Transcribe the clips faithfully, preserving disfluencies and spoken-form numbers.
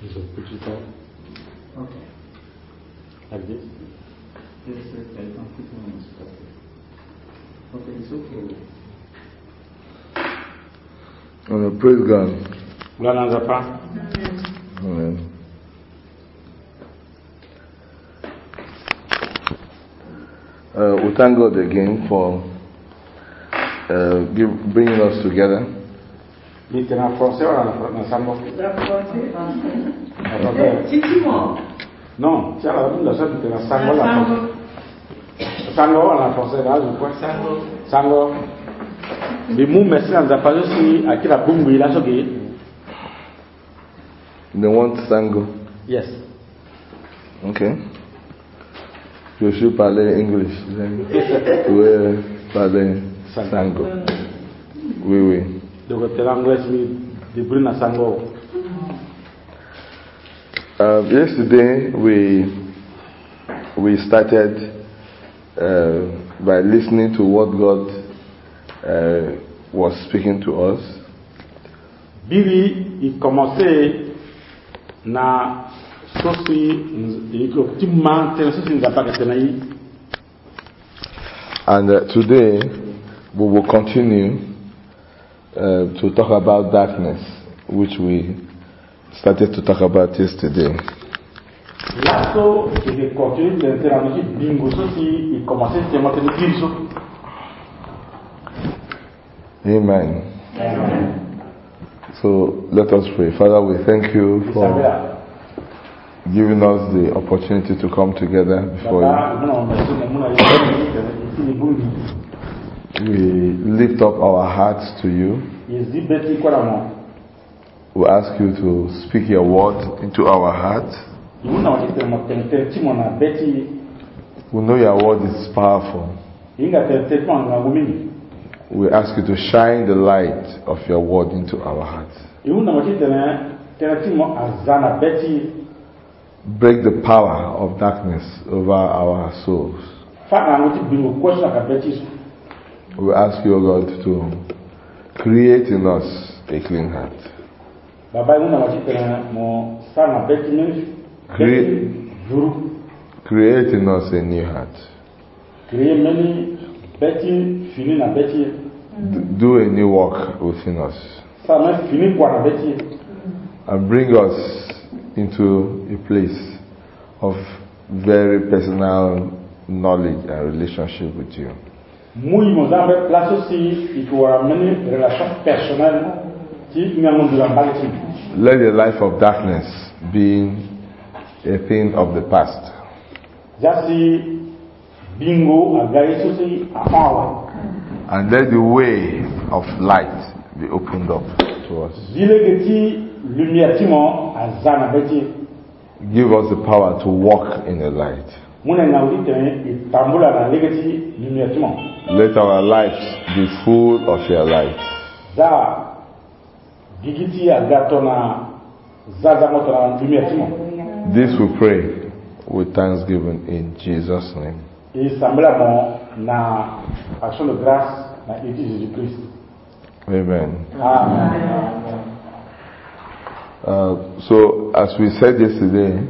So put it up. Okay. Like this. Yes, sir. I don't put it on the spot. Okay, it's okay. On a praise God. Gloire à Papa. Amen. Uh, we thank God again for uh, give, bringing us together. Maintenant français ou en sango? Non, tiens la la chose de la sango la. Sango en français là, je crois sango. Sango. Les mots merci en zapato si à qui la bungu la soge. They want sango. Yes. Okay. Je suis parler English. Oui, parler sango. Oui, oui. Donc tu l'anglais mi de bruna sango. Uh, yesterday we we started uh, by listening to what God uh, was speaking to us. Billy il commençait na sosi iko timman tena sosi nzapaka tena hii. And uh, today we will continue uh, to talk about darkness, which we started to talk about yesterday. Lasso il continue l'interagir bingo sosi il commençait tellement tena bilso. Amen. Amen. So let us pray. Father, we thank you for giving us the opportunity to come together before you. We lift up our hearts to you. We ask you to speak your word into our hearts. We know your word is powerful. We ask you to shine the light of your word into our hearts. Break the power of darkness over our souls. We ask you, God, to create in us a clean heart. Create, create in us a new heart. Do a new work within us. And bring us into a place of very personal knowledge and relationship with you. Let the life of darkness be a thing of the past. And let the way of light be opened up to us. Give us the power to walk in the light. Let our lives be full of your light. This we pray with thanksgiving in Jesus' name. Amen. Amen. Uh, so, as we said yesterday,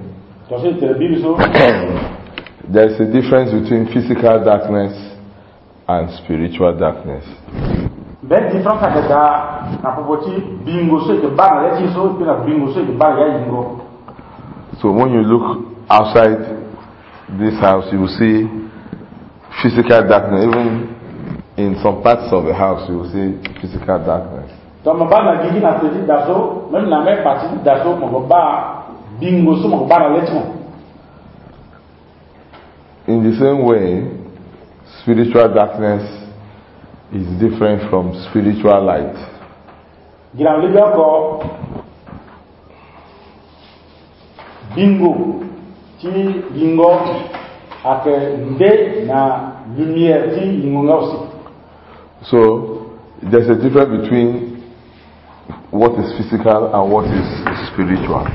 there is a difference between physical darkness and spiritual darkness. So, when you look outside this house, you will see physical darkness. Even in some parts of the house, you will see physical darkness. In the same way, spiritual darkness is different from spiritual light. Bingo, ti bingo, ake nde na lumière ti bingo aussi. So there's a difference between what is physical and what is spiritual.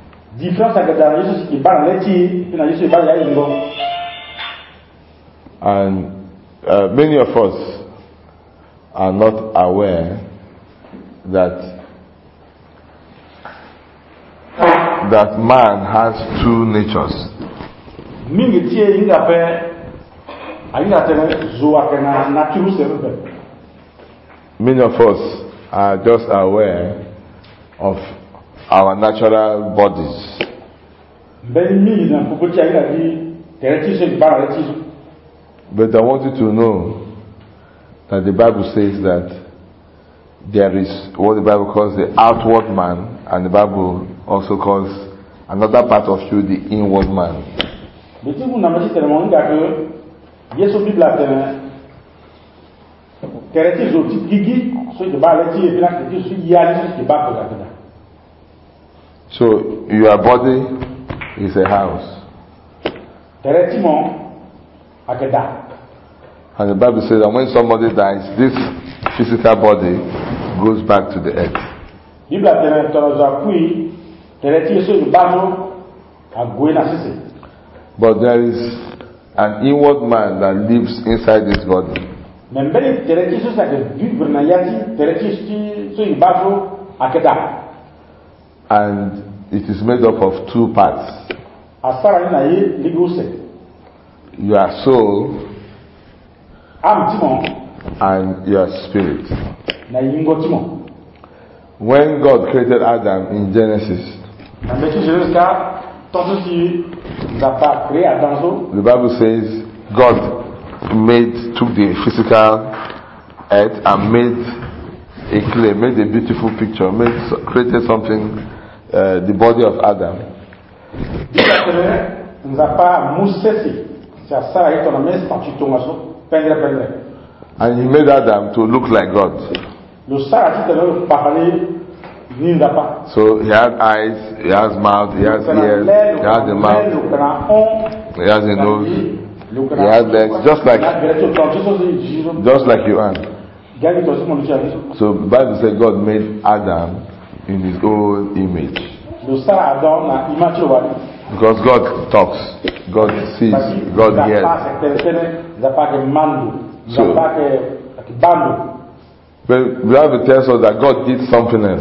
And uh, many of us are not aware that that man has two natures. Mingi tie inga pe ainga tene zo akena nature serve. Many of us are just aware of our natural bodies. Ben mingi na popotia inga di tereti se bara reti. But I want you to know that the Bible says that there is what the Bible calls the outward man, and the Bible also calls another part of you the inward man. So your body is a house. And the Bible says that when somebody dies, this physical body goes back to the earth. But there is an inward man that lives inside this body. And it is made up of two parts. Your soul and your spirit. When God created Adam in Genesis, the Bible says God made took the physical earth and made a clay, made a beautiful picture, made created something, uh, the body of Adam. And he made Adam to look like God. So he has eyes, he has mouth, he has ears, he has a mouth, he has a nose, he has legs, just like just like you are. So the Bible says God made Adam in his own image. Because God talks, God sees, God hears. So, but the Bible tells us that God did something else.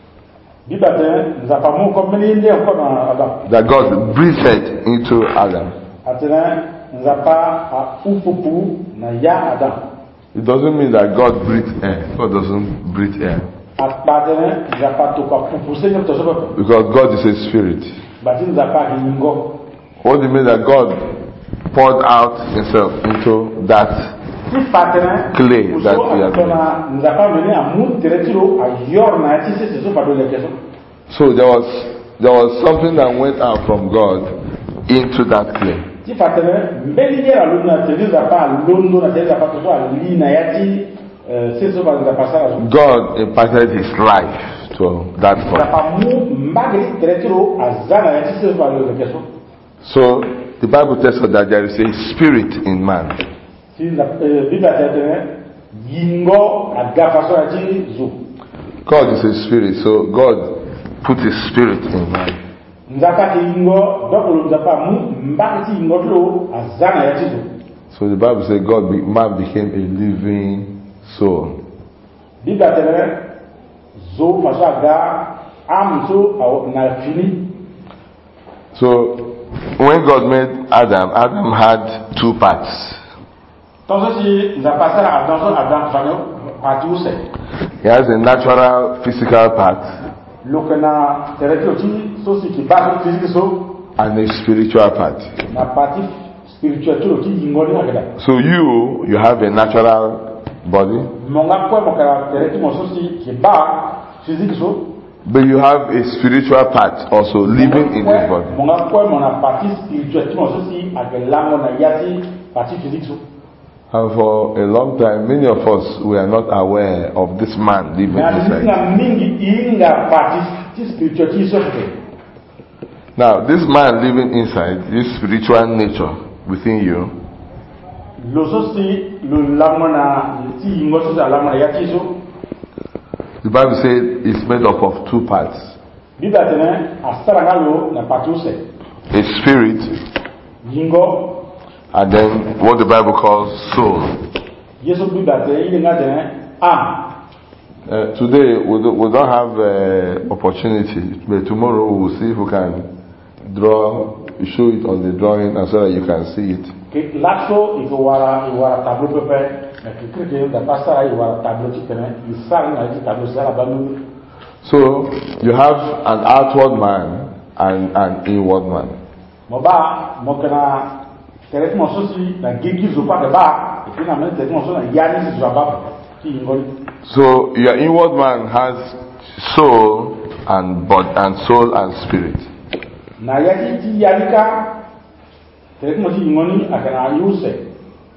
That God breathed into Adam. It doesn't mean that God breathed air. God doesn't breathe air. Because God is a spirit. What do you mean that God poured out himself into that clay that we have made? So there was there was something that went out from God into that clay. God imparted his life to that body. So the Bible tells us that there is a spirit in man. God is a spirit, so God put his spirit in man. So the Bible says God be, man became a living soul. So when God made Adam, Adam had two parts. He has a natural physical part and a spiritual part. So you, you have a natural body, but you have a spiritual part also living in this body. And for a long time, many of us were not aware of this man living inside. Now, this man living inside, this spiritual nature within you, the Bible says it's made up of two parts. A spirit, and then what the Bible calls soul. Uh, today we don't, we don't have uh, opportunity, but tomorrow we will see if we can draw, show it on the drawing, and so that you can see it. Che lasso il guarda il guarda tableau pepe, ma che credo da passare il guarda tableau ci tene, il sarà il tableau sarà banu. So you have an outward man and an inward man. Mo ba mo kana tere mo so si na gigi zo pa ba, e poi na mente mo so na yani si zo ba ki ngoli. So your inward man has soul and body and soul and spirit. Na yaki ti yalika tere mo si ngoni akana yuse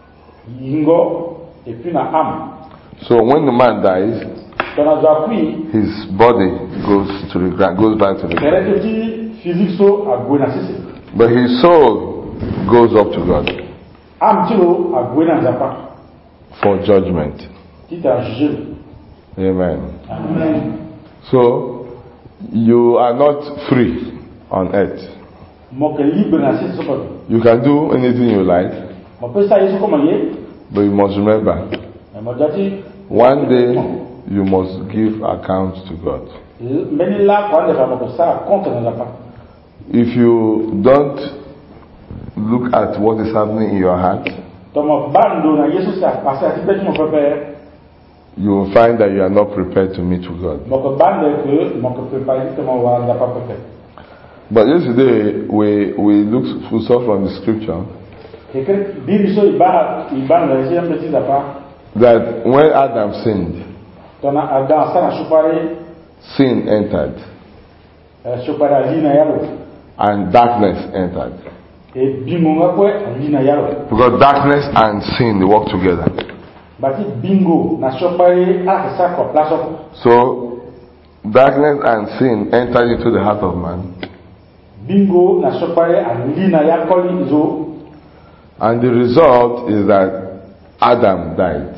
ingo e poi na am. So when the man dies, Tona zo qui his body goes to the ground, goes back to the ground. tere ti physique so agwena sisi. But his soul goes up to God Am tilo agwena zapa for judgment. tita juge. Amen. Amen. So you are not free on earth. Mo ke libre na sisi so. You can do anything you like, Mo pe sa yesu como ye, but you must remember, mo dati one day you must give account to God. meni la kwa de mo ko sa compte na zapa. If you don't look at what is happening in your heart, Tomo bando na yesu sa passa ti pe mo pepe. you will find that you are not prepared to meet with God. Mo ko bande ke mo ko prepare ti mo wa zapa pepe. But yesterday we we looked we saw from the scripture Ke ke bibi so iba iba na yesu am ti zapa. that when Adam sinned, Tona ada sana supare sin entered supare alina yalo. and darkness entered. E bingo ngakwe alina yalo. Because darkness and sin they work together. Bati bingo na supare a sa ko place. So darkness and sin entered into the heart of man. Bingo na supare alina yakoli zo. And the result is that Adam died.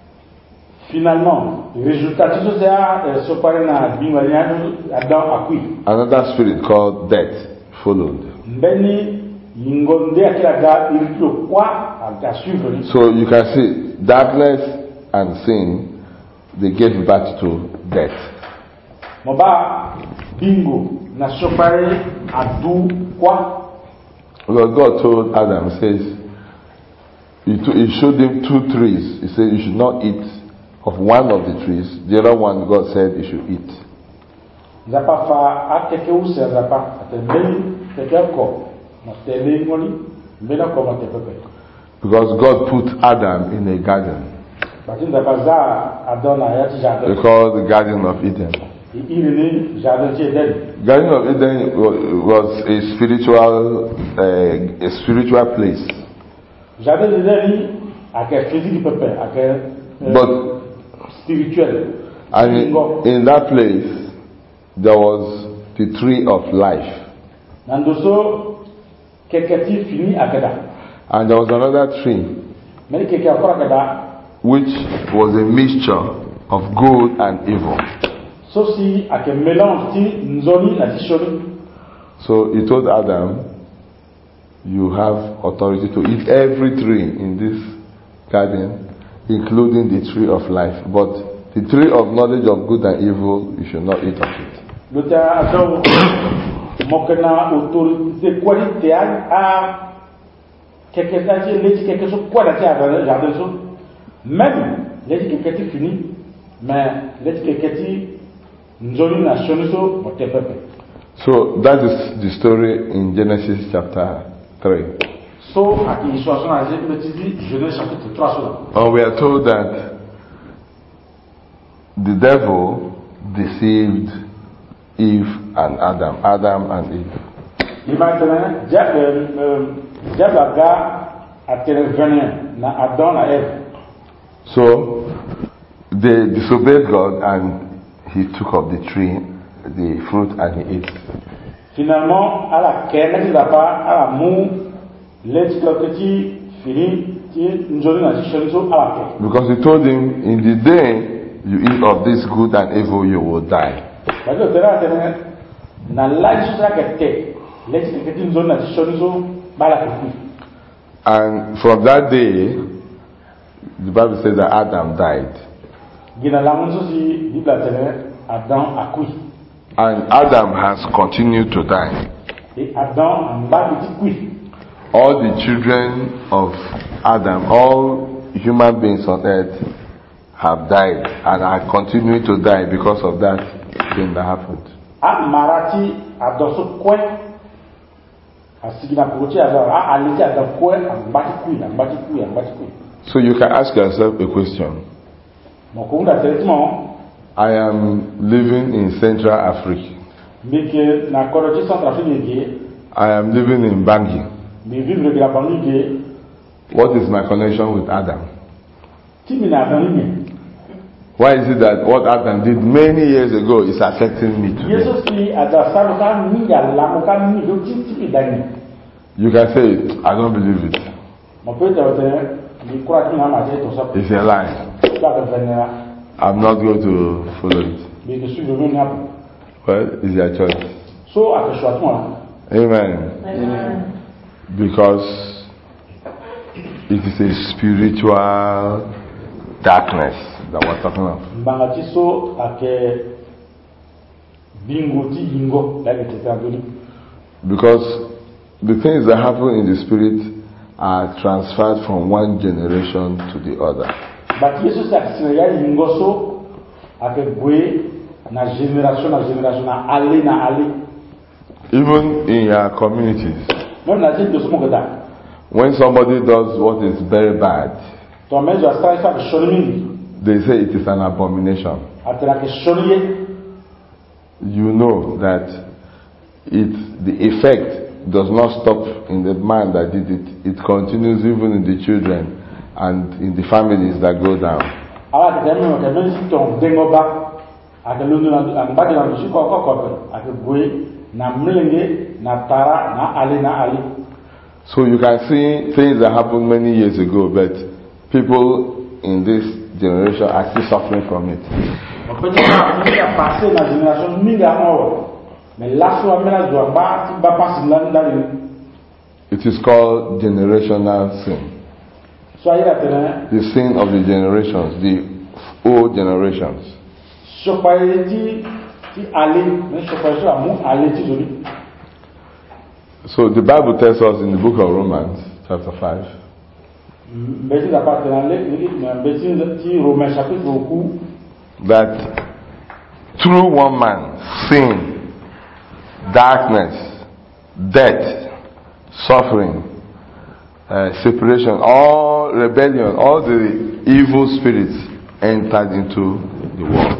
Finalement, le résultat de tout ça, supare na bingo alina Adam akui. Another spirit called death followed. Mbeni yingonde akila ga irito kwa aga suivre. So you can see darkness and sin, they gave birth to death. Moba bingo na supare adu kwa. Because God told Adam, he says, he, to, he showed him two trees. He said you should not eat of one of the trees. The other one God said you should eat. Zapa fa akeke use zapa atembeli tekeko na tele ngoli mbena ko mate pepe. Because God put Adam in a garden. Batin zapa za adona yati jardin. They call the Garden of Eden. Irini jardin ti Eden. Garden of Eden was a spiritual, uh, a spiritual place. Jardin de Eden ake physique pepe ake But spirituel. and in, in that place there was the tree of life. Nandoso keketi fini akada. And there was another tree Meni keke akora akada. which was a mixture of good and evil. So si ake mélange ti nzoni na ti shoni. So he told Adam, you have authority to eat every tree in this garden, including the tree of life. But the tree of knowledge of good and evil, you should not eat of it. Lota ado mokana autorité qualité a quelque chose les quelque chose quoi là tiens jardin so même les quelque chose fini mais les quelque chose nzoni na shoni so motepepe. So that is the story in Genesis chapter three. So at histoire so na Genèse chapitre trois so. And we are told that the devil deceived Eve and Adam, Adam and Eve. Et maintenant, diable a intervenu na Adam na Ève. So they disobeyed God and he took of the tree, the fruit, and he ate. Finalement, à la kenne de la part, à la mou, les petit fini, qui nous a dit à la paix. Because he told him, in the day you eat of this good and evil, you will die. Parce que là, na la chose la gâté, les petit nous a dit à la paix. And from that day, the Bible says that Adam died. Gina la mun so si Bible tele Adam akui. And Adam has continued to die. Et Adam en bas petit kui. All the children of Adam, all human beings on earth have died and are continuing to die because of that thing that happened. A marati adoso kwe asigina kuchi ado a aliti ado kwe ambati kui ambati kui ambati kui. So you can ask yourself a question. Mokunda teletimo I am living in Central Africa. Mike na koroji Centrafrique. I am living in Bangui. Me vivre de la Bangui. What is my connection with Adam? Timina Bangui. Why is it that what Adam did many years ago is affecting me today? You can say, I don't believe it. It's a lie. I'm not going to follow it. Well, it's your choice. Amen. Amen. Because it is a spiritual darkness that we're talking of. Because the things that happen in the spirit are transferred from one generation to the other. Even in your communities, when somebody does what is very bad, they say it is an abomination. You know that it, the effect does not stop in the man that did it. It continues even in the children and in the families that go down. So you can see things that happened many years ago, but people in this generation are still suffering from it. It is called generational sin. The sin of the generations, the old generations. So the Bible tells us in the book of Romans, chapter five, that through one man, sin, darkness, death, suffering, uh, separation, all rebellion, all the evil spirits entered into the world.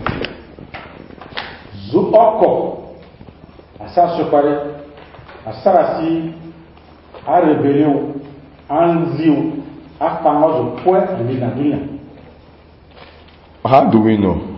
Asarasi a rebellion anziu a famoso poe de la dunia. How do we know?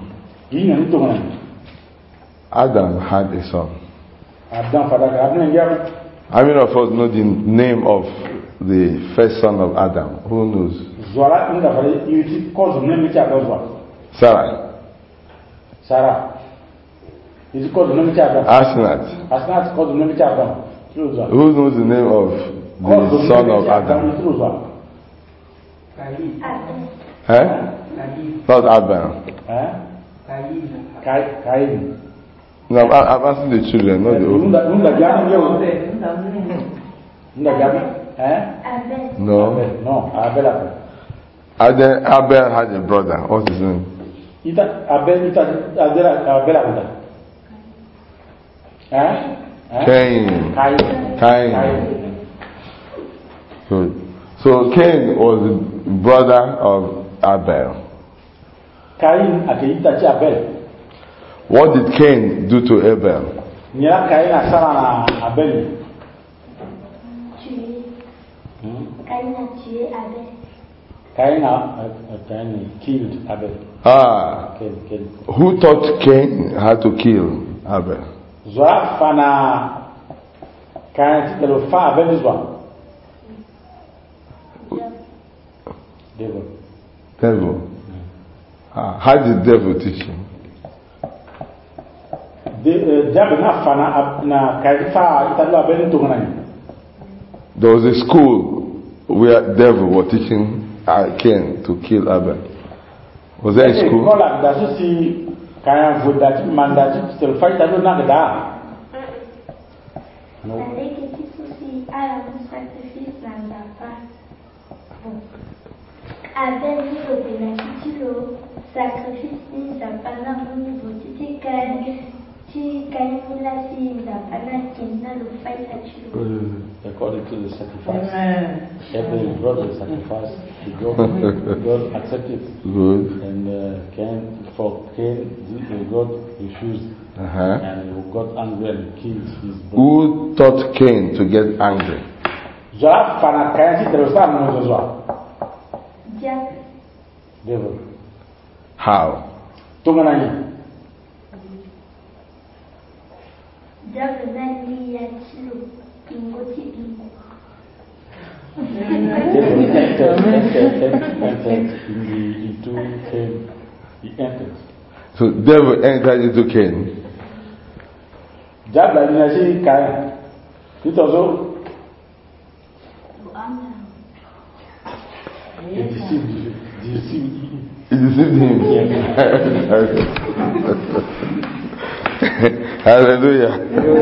Adam Adam had a son. Adam father Adam ngam. How many of us know the name of the first son of Adam? Who knows? Zola inda fare yuti cause name ti Adam. Sarah. Sarah. Is cause name ti Adam. Asenat. Asenat cause name ti Adam. Who knows the name of the son of Adam? Eh? Not Adam. Cain. No, I'm asking the children, not the old. No. No, Abel. Abel, Abel had a brother. What's his name? Abel, Abel. Eh? Cain. Cain. Cain. Good. So Cain was the brother of Abel. Cain akaita cha Abel. What did Cain do to Abel? Nyala Cain asara na Abel. Cain a tué Abel. Cain a Cain killed Abel. Ah. Cain, Cain. Who taught Cain how to kill Abel? Zoa fana Cain ti telo fa Abel zoa. Devil. Devil. Mm. Ah, how did the devil teach him? The devil na fana na Cain fa italo Abel to ngana. There was a school where devil was teaching Cain to kill Abel. Was there a school? Voilà, dans ceci, quand un vodatif, mandatif, c'est le fait d'aller dans le dard. Non. Avec les soucis, à la sacrifice, n'a pas. Bon. Avec le bénéfice, le sacrifice, n'a pas n'a niveau de calme. Si quand il a si n'a pas n'a qu'il n'a le fait là-dessus. According to the sacrifice. Every brought the sacrifice to God. God accepted. Good. And uh, Cain, for Cain, God refused. Uh-huh. And he got angry and killed his brother. Who taught Cain to get angry? Já para Cain se trouxer no Josué. Diable. Devil. How? Tunganani. Diable n'a ni à tilo. Ingoti bingo. Devil entered, entered, entered in the, into Cain. He entered. So devil entered into Cain. Diable a dit Cain. Tout also. He deceived, deceived. He deceived him. Yes. Hallelujah.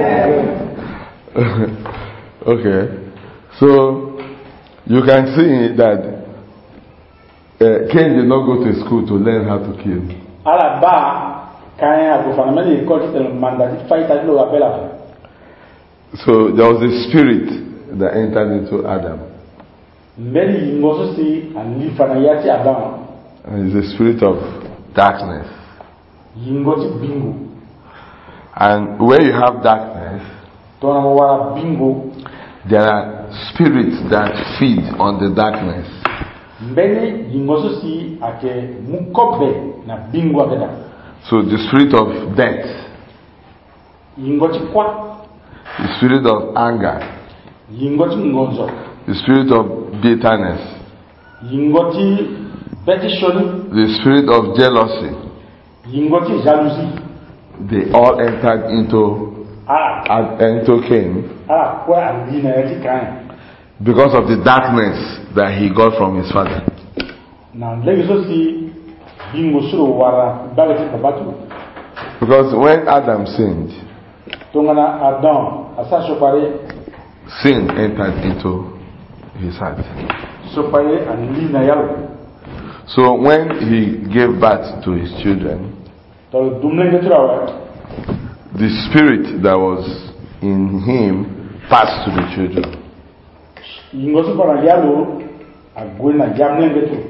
Okay. So you can see that uh, Cain did not go to school to learn how to kill. À la base, Cain a gouvernement l'école qui est le mandat de faire ça le rappel après. So there was a spirit that entered into Adam. Mais il y a aussi un livre na yati Adam. And it's a spirit of darkness. Il y a aussi bingo. And where you have darkness, Ton amora bingo. there are spirits that feed on the darkness. Mbele il y a aussi ake mukobe na bingo akeda. So the spirit of death, Il y a aussi quoi? the spirit of anger, Il y a aussi ngonzo. the spirit of bitterness, Il y a aussi petition. the spirit of jealousy, Il y a aussi jalousie. they all entered into Ah, uh, into Cain ah, quoi ali na yati Cain. because of the darkness that he got from his father. Na legi aussi bingo suro wara bagati babatu. Because when Adam sinned, Tongana Adam asa sopare sin entered into his heart. sopare ali na yalo. So when he gave birth to his children, Tol dumle de trawa. the spirit that was in him passed to the children. Ingosu para yalo agwena jamne de tro.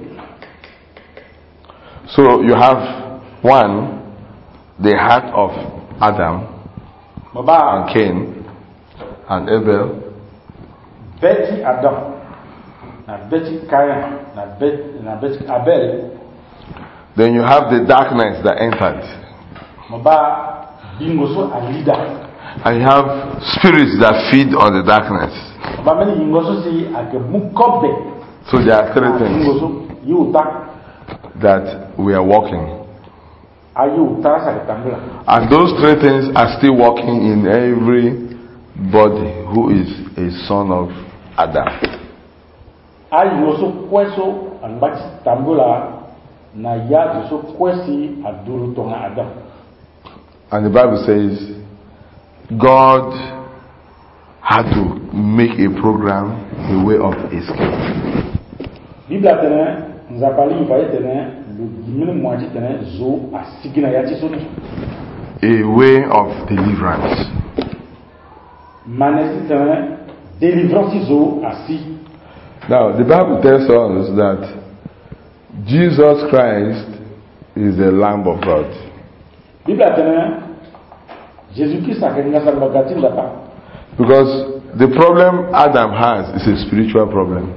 So you have one, the heart of Adam Baba and Cain and Abel, Betty Adam na Betty Cain na Bet na Betty Abel. then you have the darkness that entered, Baba bingo so a leader. and you have spirits that feed on the darkness. Baba meni ingosu si ake mukobe. So there are three things Ingosu yuta that we are walking, ayu utara sa ketambula. and those three things are still working in everybody who is a son of Adam. Ayu oso kweso anbati tambula na ya so kwesi aduru tonga Adam. And the Bible says God had to make a program, a way of escape. Bible atene nzapali ifaye tene le dimine moitié tene zo asigina yati so A way of deliverance. manesi tene délivrance zo asi. Now, the Bible tells us that Jesus Christ is the Lamb of God. Bible atene Jésus-Christ akenga sambagati ndapa. Because the problem Adam has is a spiritual problem.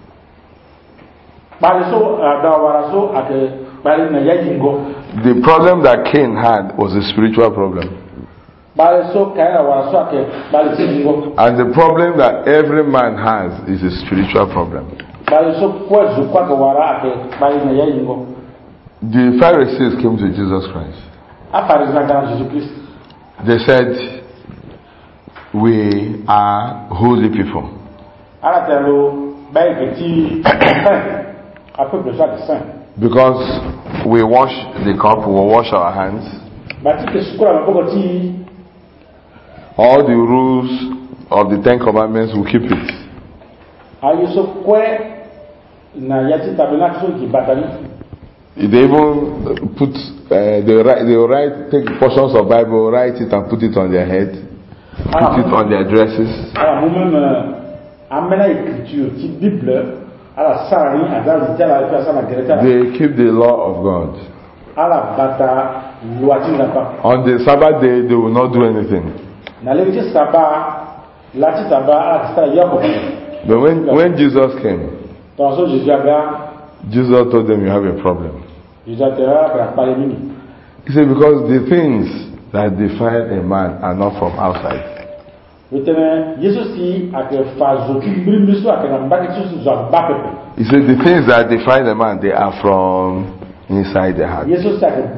Bali so da wara so ake bali na yajingo. The problem that Cain had was a spiritual problem. Bali so kaina wara so ake bali singo. And the problem that every man has is a spiritual problem. Bali so kwa zo kwa wara ake bali na yajingo. The Pharisees came to Jesus Christ. Afari zanga Jésus-Christ. They said, we are holy people. Ala telo bai petit a peuple ça de saint. Because we wash the cup, we wash our hands. Bati ke sukura maboko ti. All the rules of the Ten Commandments, we keep it. Ayo so kwe na yati tabernacle ki batani. They even put, uh, they write, they write, take portions of Bible, write it and put it on their head, put it on their dresses. Alors nous-mêmes, amena écriture, ti Bible, ala sari, ala litera, ala sa na greta. They keep the law of God. Ala bata loi ti napa. On the Sabbath day, they will not do anything. Na le ti saba, la ti saba ala sa yako. But when when Jesus came, Tonso Jésus aga, Jesus told them, you have a problem. Jésus atera para pale mini. He said, because the things that define a man are not from outside. He said, He said, the things that define a man, they are from inside the heart. Jesus said,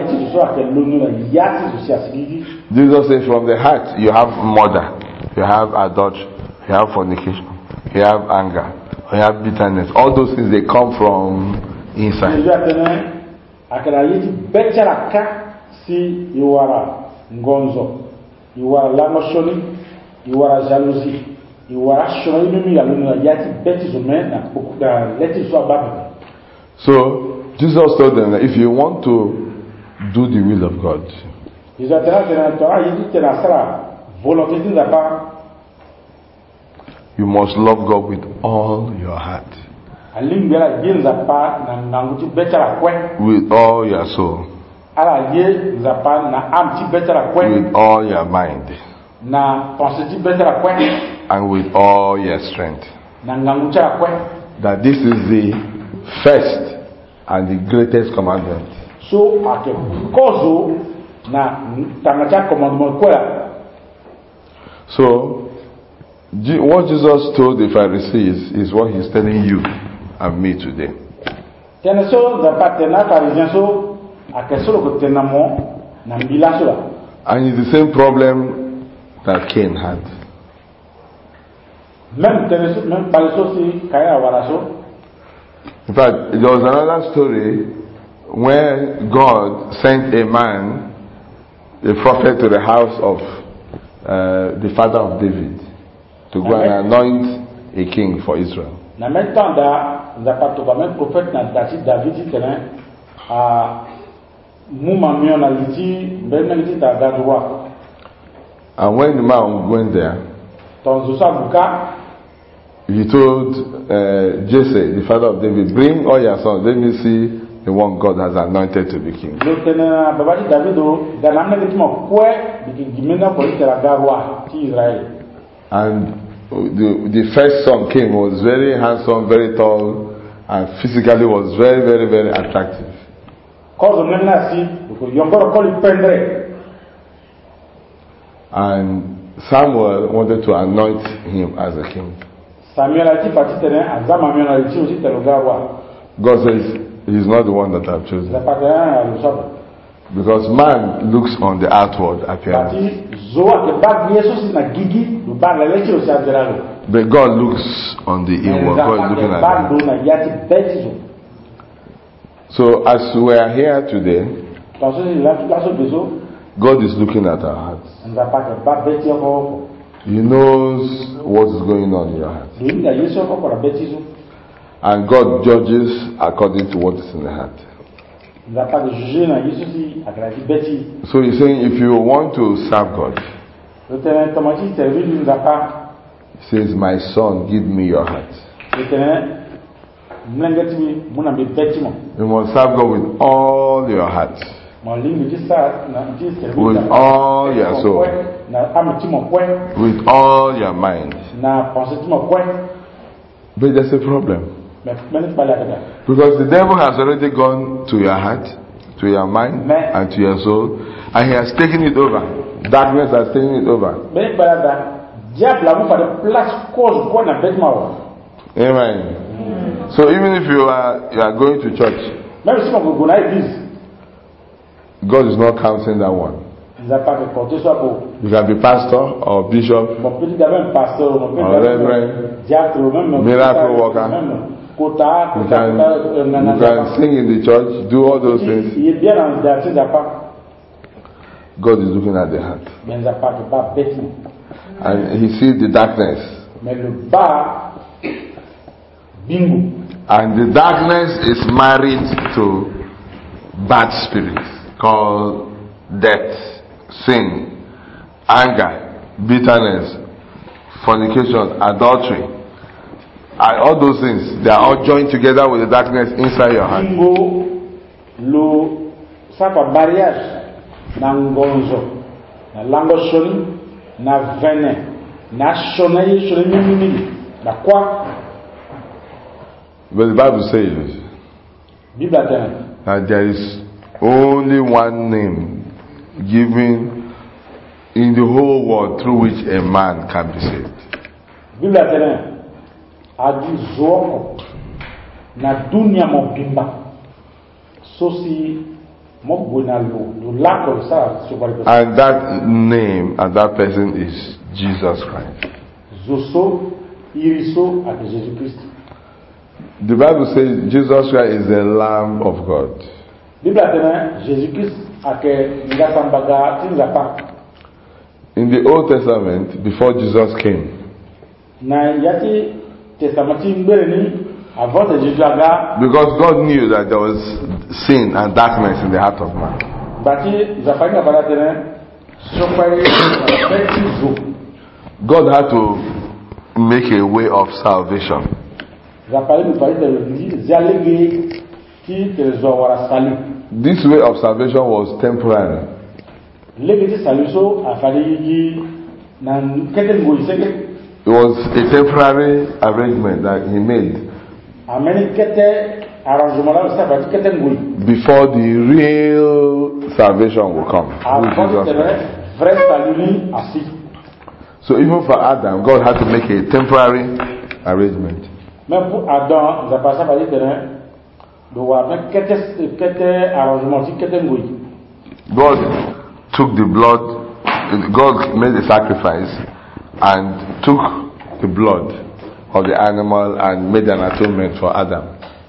from the heart, you have murder, you have adultery, you have fornication, you have anger, you have bitterness. All those things, they come from inside. Si iwara ngonzo, iwara lamoshoni, iwara jalousie, iwara shoni mimi ya luna yati beti zomena okuda leti so ababu. So Jesus told them that if you want to do the will of God, you must love God with all your heart, with all your soul, with all your mind, and with all your strength. That this is the first and the greatest commandment. So, so what Jesus told the Pharisees is what he's telling you and me today. And it's the same problem that Cain had. In fact, there was another story where God sent a man, a prophet, to the house of uh, the father of David to go and anoint a king for Israel. And when the man went there, he told uh, Jesse, the father of David, bring all your sons, let me see the one God has anointed to be king. And the, the first son came, was very handsome, very tall, and physically was very, very, very attractive. And Samuel wanted to anoint him as a king. God says, he's not the one that I've chosen. Because man looks on the outward appearance, but God looks on the inward. God is looking at that. So as we are here today, God is looking at our hearts. He knows what is going on in your heart. And God judges according to what is in the heart. So he's saying, if you want to serve God, he says, my son, give me your heart. You must serve God with all your heart, with all your soul, with all your mind. But there's a problem. Because the devil has already gone to your heart, to your mind, and to your soul, and he has taken it over. Darkness has taken it over. Amen. Mm. So even if you are you are going to church, God is not counting that one. You can be pastor or bishop or reverend, miracle worker. kota, You kota, can, kota, euh, you nanana. can sing in the church, do all those things. Il est bien dans la tête d'appa. God is looking at the heart. Mais il n'a pas de bas bêtement. And he sees the darkness. Mais le bas, bingo. And the darkness is married to bad spirits called death, sin, anger, bitterness, fornication, adultery. And all those things, they are all joined together with the darkness inside your heart. Bingo, lo, sapa mariage, na ngonzo, na lango shoni, na vene, na shonei, shonei mimi, na kwa. But the Bible says Bible attend. that there is only one name given in the whole world through which a man can be saved. Bible attend. Adi zoko, na dunia mobimba, sosi mobunalo, do lako sa sobari. And that name and that person is Jesus Christ. Zoso, iriso, ake Jésus Christ. The Bible says Jesus Christ is the Lamb of God. Bible attend. Jésus Christ ake ngasambaga tinzapa. In the Old Testament, before Jesus came, Na yati testamenti mbereni avant de Jésus aga. because God knew that there was sin and darkness in the heart of man, Bati zapanga baratene sopari beti zo. God had to make a way of salvation. Zapali mu pari de zalege ki tezo wara sali. This way of salvation was temporary. Legeti saluso afali yi na kete ngoi seke. It was a temporary arrangement that he made Ameni kete arrangement la sa bati kete ngoi. before the real salvation will come. through Avant Jesus de Christ. vrai saluni asi. So even for Adam, God had to make a temporary arrangement. Même pour Adam, zapasa bati tene do wa me kete kete arrangement ti kete ngoi. God took the blood, God made a sacrifice and took the blood of the animal and made an atonement for Adam.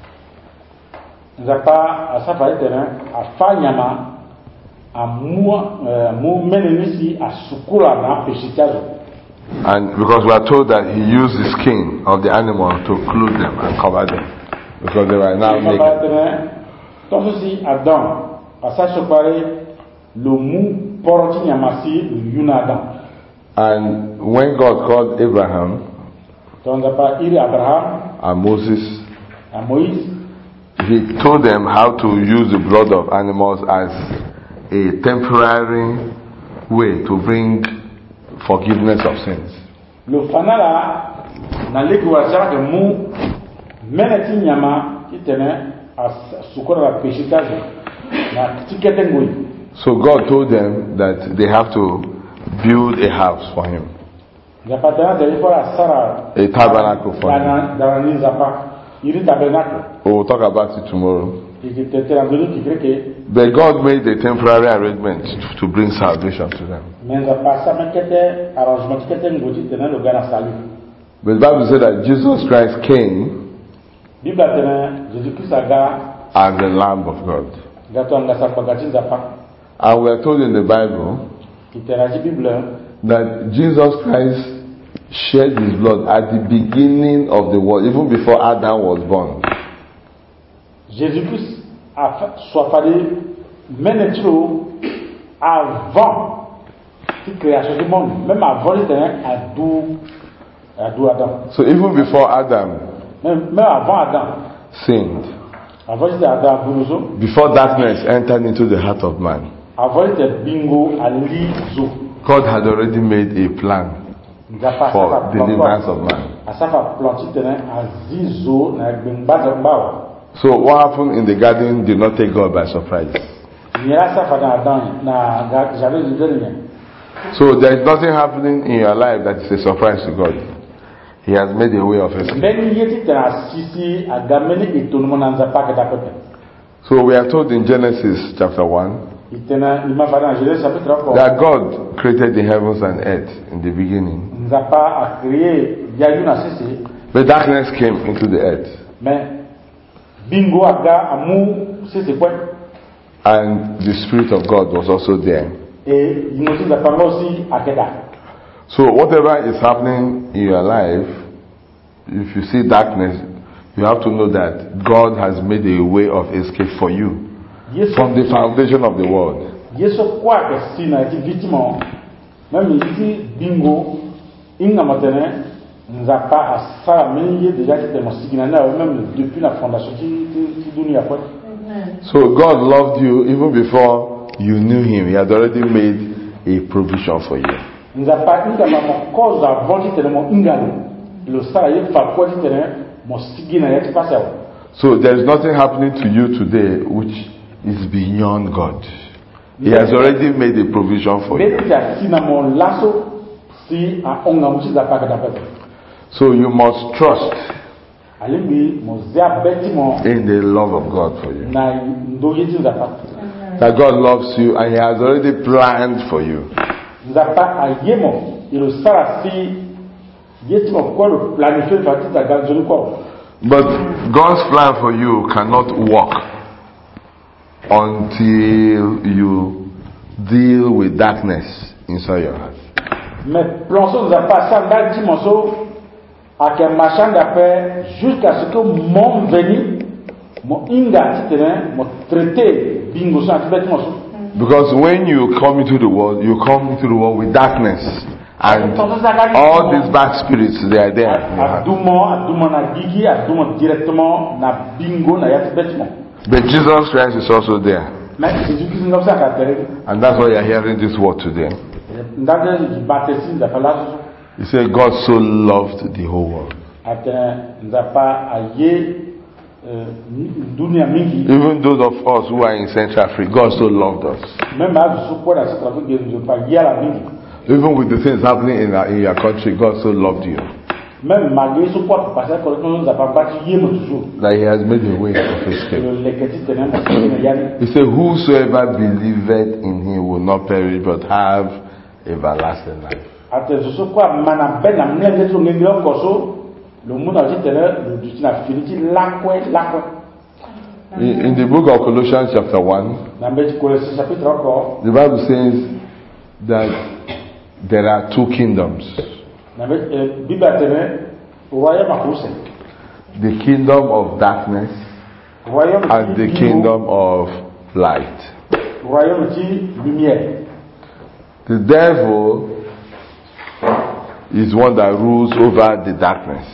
Zapa asafari tene afanyama amua mu menenisi asukura na peshikazo. And because we are told that he used the skin of the animal to clothe them and cover them, because they were now naked. Toso si Adam asasopare lo mu poroti nyamasi yuna Adam. And when God called Abraham Don zapa iri Abraham and Moses, a Moïse he told them how to use the blood of animals as a temporary way to bring forgiveness of sins. lo fanala na leki wasara ke mu meneti nyama kitene asukura la peshikazo na tikete ngoi. So God told them that they have to build a house for him, Zapatana de ifora sara a tabernacle for him. dana dana zapa iri tabernacle. We'll talk about it tomorrow. Ikitete andoni kikreke But God made a temporary arrangement to, to bring salvation to them. menza pasa mekete arrangement kete ngoti tena lo gana sali. But the Bible said that Jesus Christ came Bibla tena Jésus Christ aga as the Lamb of God. gato anga sapagati zapa. And we are told in the Bible Kiteraji Bible that Jesus Christ shed his blood at the beginning of the world, even before Adam was born. Jésus Christ a soit fallu menetro avant la création du monde, même avant le terrain à dou à dou Adam. So even before Adam Même, même avant Adam, sinned, avant le Adam Bunuzo, before darkness entered into the heart of man, avant le bingo à l'izo. God had already made a plan for deliverance of man. À ça va planter terrain à zizo na bimba bawa. So what happened in the garden did not take God by surprise. Nira ça va dans Adam na j'avais dit rien. So there is nothing happening in your life that is a surprise to God. He has made a way of escape. Mbeni yeti tena sisi agameni itonumo na nzapa ke dakote. So we are told in Genesis chapter one Itena lima fana Genèse chapitre trois. that God created the heavens and earth in the beginning. Nzapa a créé yayu na sisi. But darkness came into the earth. Mais bingo aga amu c'est c'est quoi? And the Spirit of God was also there. Et il nous a pas aussi à Keda. So whatever is happening in your life, if you see darkness, you have to know that God has made a way of escape for you from the foundation of the world. Yeso kwa que si na ti victime même ici bingo inga matene nza pas à ça mais déjà qui tellement signa même depuis la fondation qui qui dunia quoi. So God loved you even before you knew him. He had already made a provision for you. Nza pas inga ma cause avant qui tellement inga le ça y fa quoi qui tellement mo sigina ya qui passe. So there is nothing happening to you today which is beyond God. He has already made a provision for you. So you must trust in the love of God for you. That God loves you and He has already planned for you. But God's plan for you cannot work until you deal with darkness inside your heart. Mais plonçons nous a pas ça dans le dimension à que machin d'après jusqu'à ce que mon venu mon inga terrain mon traité bingo ça bêtement. Because when you come into the world, you come into the world with darkness and all these bad spirits they are there. Adumo adumo na gigi adumo directement na bingo na yat bêtement. But Jesus Christ is also there. And that's why you're hearing this word today. He said God so loved the whole world. Even those of us who are in Central Africa, God so loved us. Even with the things happening in, our, in your country, God so loved you. Même malgré ce quoi, parce que nous nous avons pas toujours. That He has made a way of escape. He said, "Whosoever believeth in Him will not perish but have everlasting life." In, in the book of Colossians, chapter one, the Bible says that there are two kingdoms. The kingdom of darkness and the kingdom of light. The devil is one that rules over the darkness.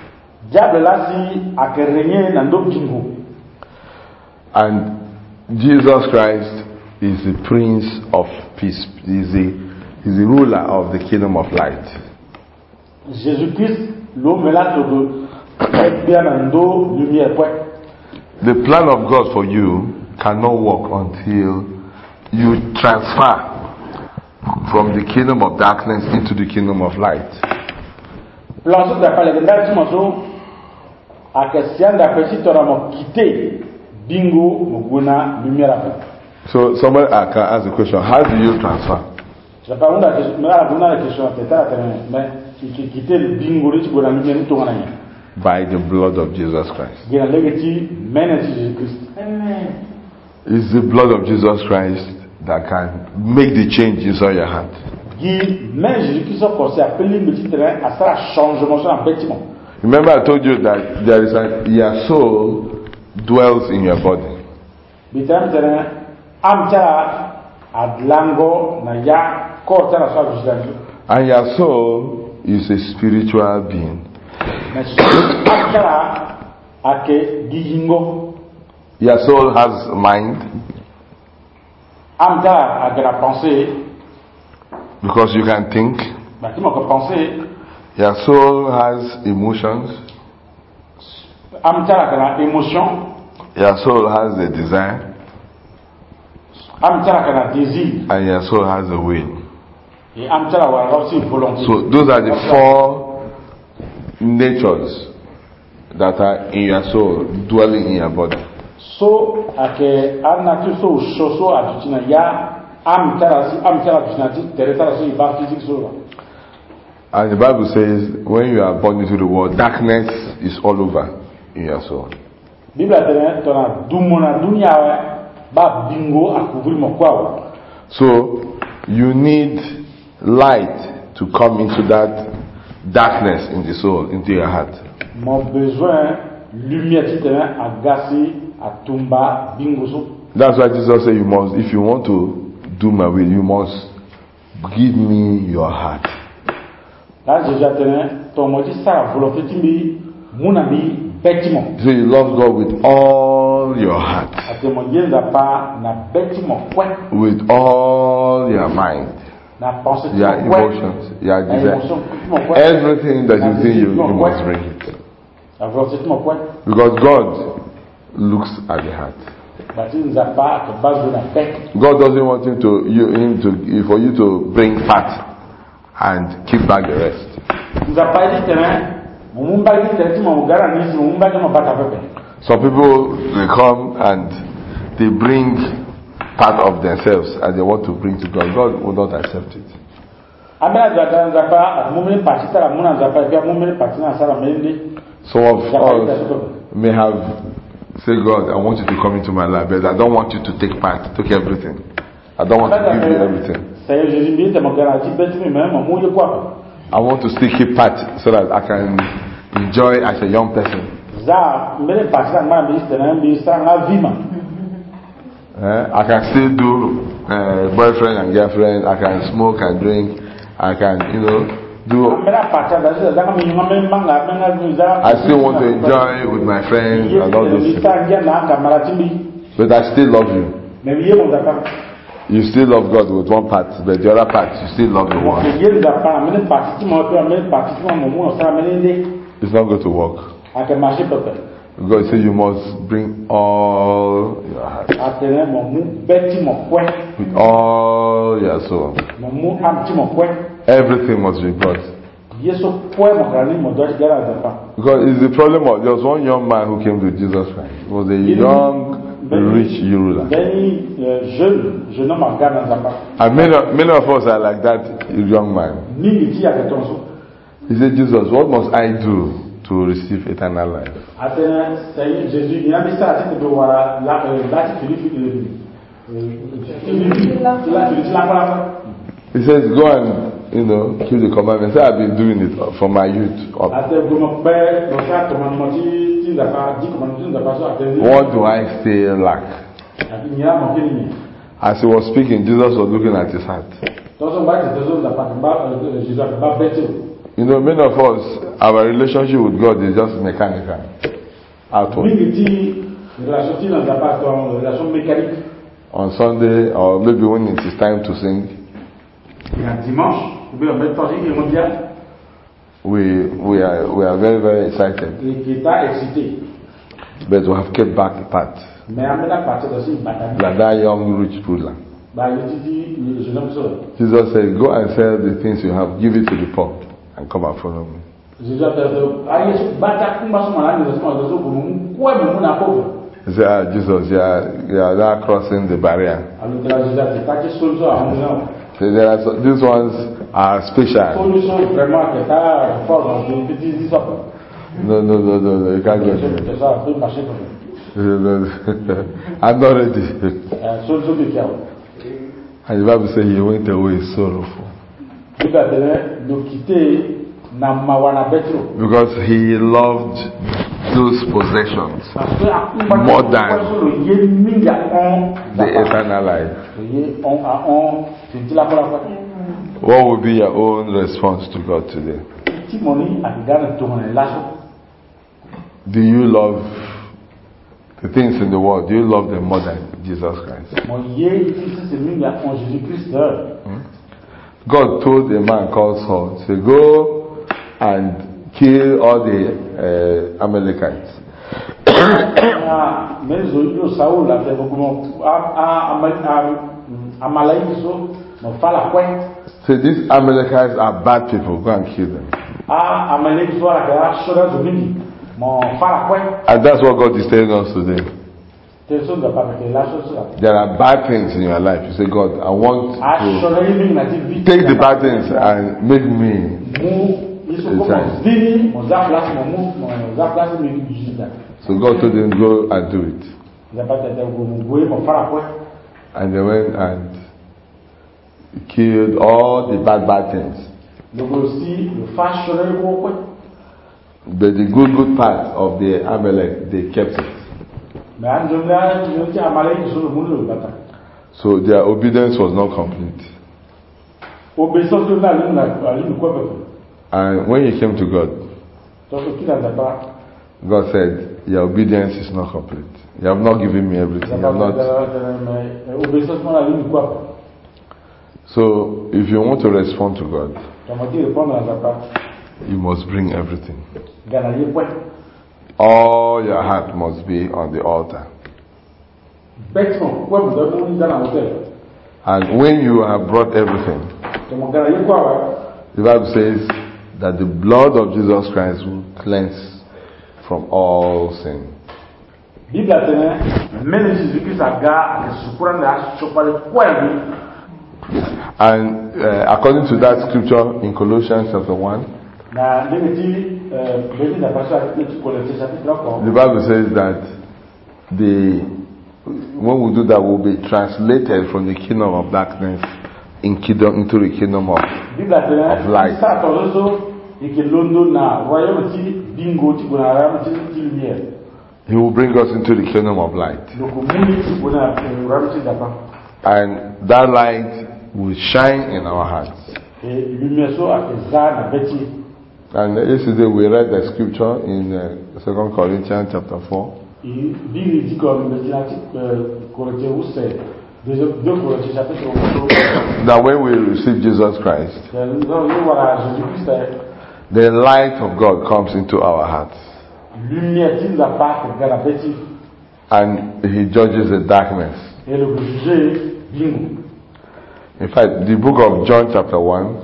And Jesus Christ is the Prince of Peace. He is the, he is the ruler of the kingdom of light. Jésus-Christ, l'homme est là de bien en dos, lumière. The plan of God for you cannot work until you transfer from the kingdom of darkness into the kingdom of light. Plan de parler de l'ultime à question d'après si tu auras quitté bingo muguna lumière après. So somebody can ask the question, how do you transfer? Je pas une question, mais la question peut-être mais quitter le bingo riche pour la lumière tout en rien. By the blood of Jesus Christ. It's the blood of Jesus Christ that can make the change inside your heart. Remember I told you that there is a, your soul dwells in your body. And your soul is a spiritual being. Your soul has mind. Because you can think. Your soul has emotions. Your soul has a desire. And your soul has a will. So those are the four natures that are in your soul, dwelling in your body. So, ake anatu so shoso atuchina ya amtara amtara tusnati teretara so iba physics so. And the Bible says, when you are born into the world, darkness is all over. in your soul. Bible tene tona dumona dunya ba bingo a couvrir mon quoi. So you need light to come into that darkness in the soul, into your heart. Mon besoin lumière qui tene a gassi a tumba bingo so. That's why Jesus said you must, if you want to do my will, you must give me your heart. Là Jésus tene ton moti sa volonté timbi munami bêtiment. So you love God with all your heart, with all your mind, your emotions, your desires, everything that you think you, you must bring it. Because God looks at the heart. God doesn't want him to, you, him to, for you to bring fat and keep back the rest. Some people, they come and they bring part of themselves and they want to bring to God. God will not accept it. Some of us may have said, God, I want you to come into my life, but I don't want you to take part, take everything. I don't want to give you everything. I want to still keep part so that I can enjoy as a young person. Uh, I can still do uh, boyfriend and girlfriend. I can smoke and drink. I can, you know, do. I still want to enjoy with my friends and all those things. But I still love you. You still love God with one part, but the other part, you still love the one. It's not going to work. God said you must bring all your heart, with all your soul. Everything must be brought. Because it's the problem of, there was one young man who came to Jesus Christ. He was a young, rich ruler. And many, many of us are like that young man. He said, Jesus, what must I do to receive eternal life? He says, go and, you know, keep the commandments. I've been doing it from my youth up. What do I still lack? As he was speaking, Jesus was looking at his heart. You know, many of us, our relationship with God is just mechanical. Outward. On Sunday, or maybe when it is time to sing, we we are we are very very excited. But we have kept back a part. Like that young rich ruler. Jesus said, go and sell the things you have, give it to the poor, and come and follow me. He said, ah, Jesus, you are, you are now crossing the barrier. So there are, so, these ones are special. No, no, no, no, no, you can't go there. I'm not ready. And the Bible says he went away sorrowful. Because he loved those possessions more than the eternal life. What would be your own response to God today? Do you love the things in the world? Do you love them more than Jesus Christ? Hmm? God told a man called Saul to go and kill all the uh, Amalekites. So these Amalekites are bad people. Go and kill them. And that's what God is telling us today. There are bad things in your life. You say, God, I want to take the bad things and make me Ils sont comme vini, mon zap place, mon mou, mon zap place, mais du juda. So God told them, go and do it. Ils n'ont pas été vous voyez mon frère après. And they went and killed all the bad, bad things. Donc aussi, le fâcherai gros quoi. But the good, good part of the Amalek, they kept it. Mais en général, je dis Amalek, ils sont le monde le bataille. So their obedience was not complete. Obéissance de la ligne, la ligne quoi peuple. And when he came to God, Donc qui n'a pas. God said, your obedience is not complete. You have not given me everything. You have not. Obéissance de la ligne quoi. So if you want to respond to God, you must bring everything. All your heart must be on the altar. And when you have brought everything, the Bible says that the blood of Jesus Christ will cleanse from all sin. And uh, according to that scripture in Colossians chapter one, the Bible says that the when we do that, we'll be translated from the kingdom of darkness in kingdom, into the kingdom of, of light. He will bring us into the kingdom of light. And that light will shine in our hearts. And yesterday we read the scripture in uh, Second Corinthians chapter four. That when we receive Jesus Christ, the light of God comes into our hearts. And He judges the darkness. In fact, the book of John chapter one,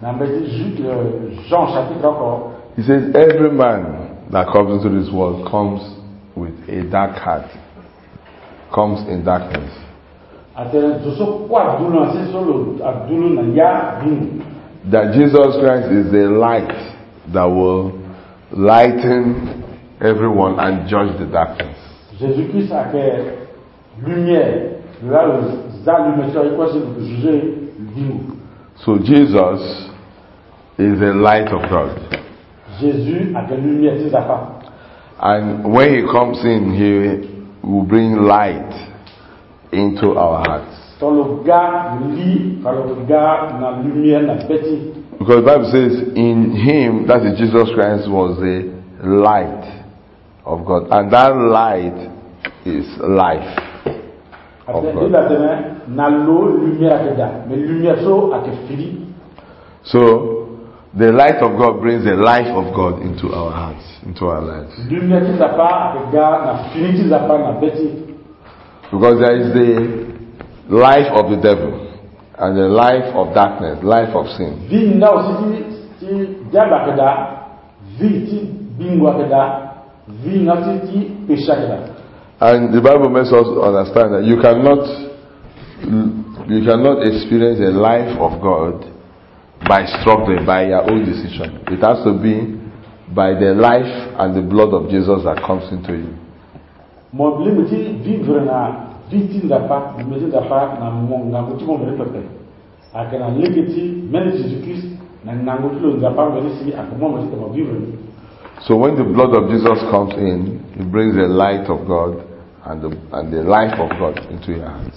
he says, every man that comes into this world comes with a dark heart, comes in darkness. That Jesus Christ is the light that will lighten everyone and judge the darkness. Jésus-Christ a fait lumière. So Jesus is the light of God. Jésus a fait lumière. And when He comes in, He will bring light into our hearts. Because the Bible says, in Him, that is Jesus Christ, was the light of God. And that light is life of God. So, the light of God brings the life of God into our hearts, into our lives. Because there is the life of the devil and the life of darkness, life of sin. And the Bible makes us understand that you cannot you cannot experience the life of God by struggling, by your own decision. It has to be by the life and the blood of Jesus that comes into you. So when the blood of Jesus comes in, it brings the light of God and the, and the life of God into your hands.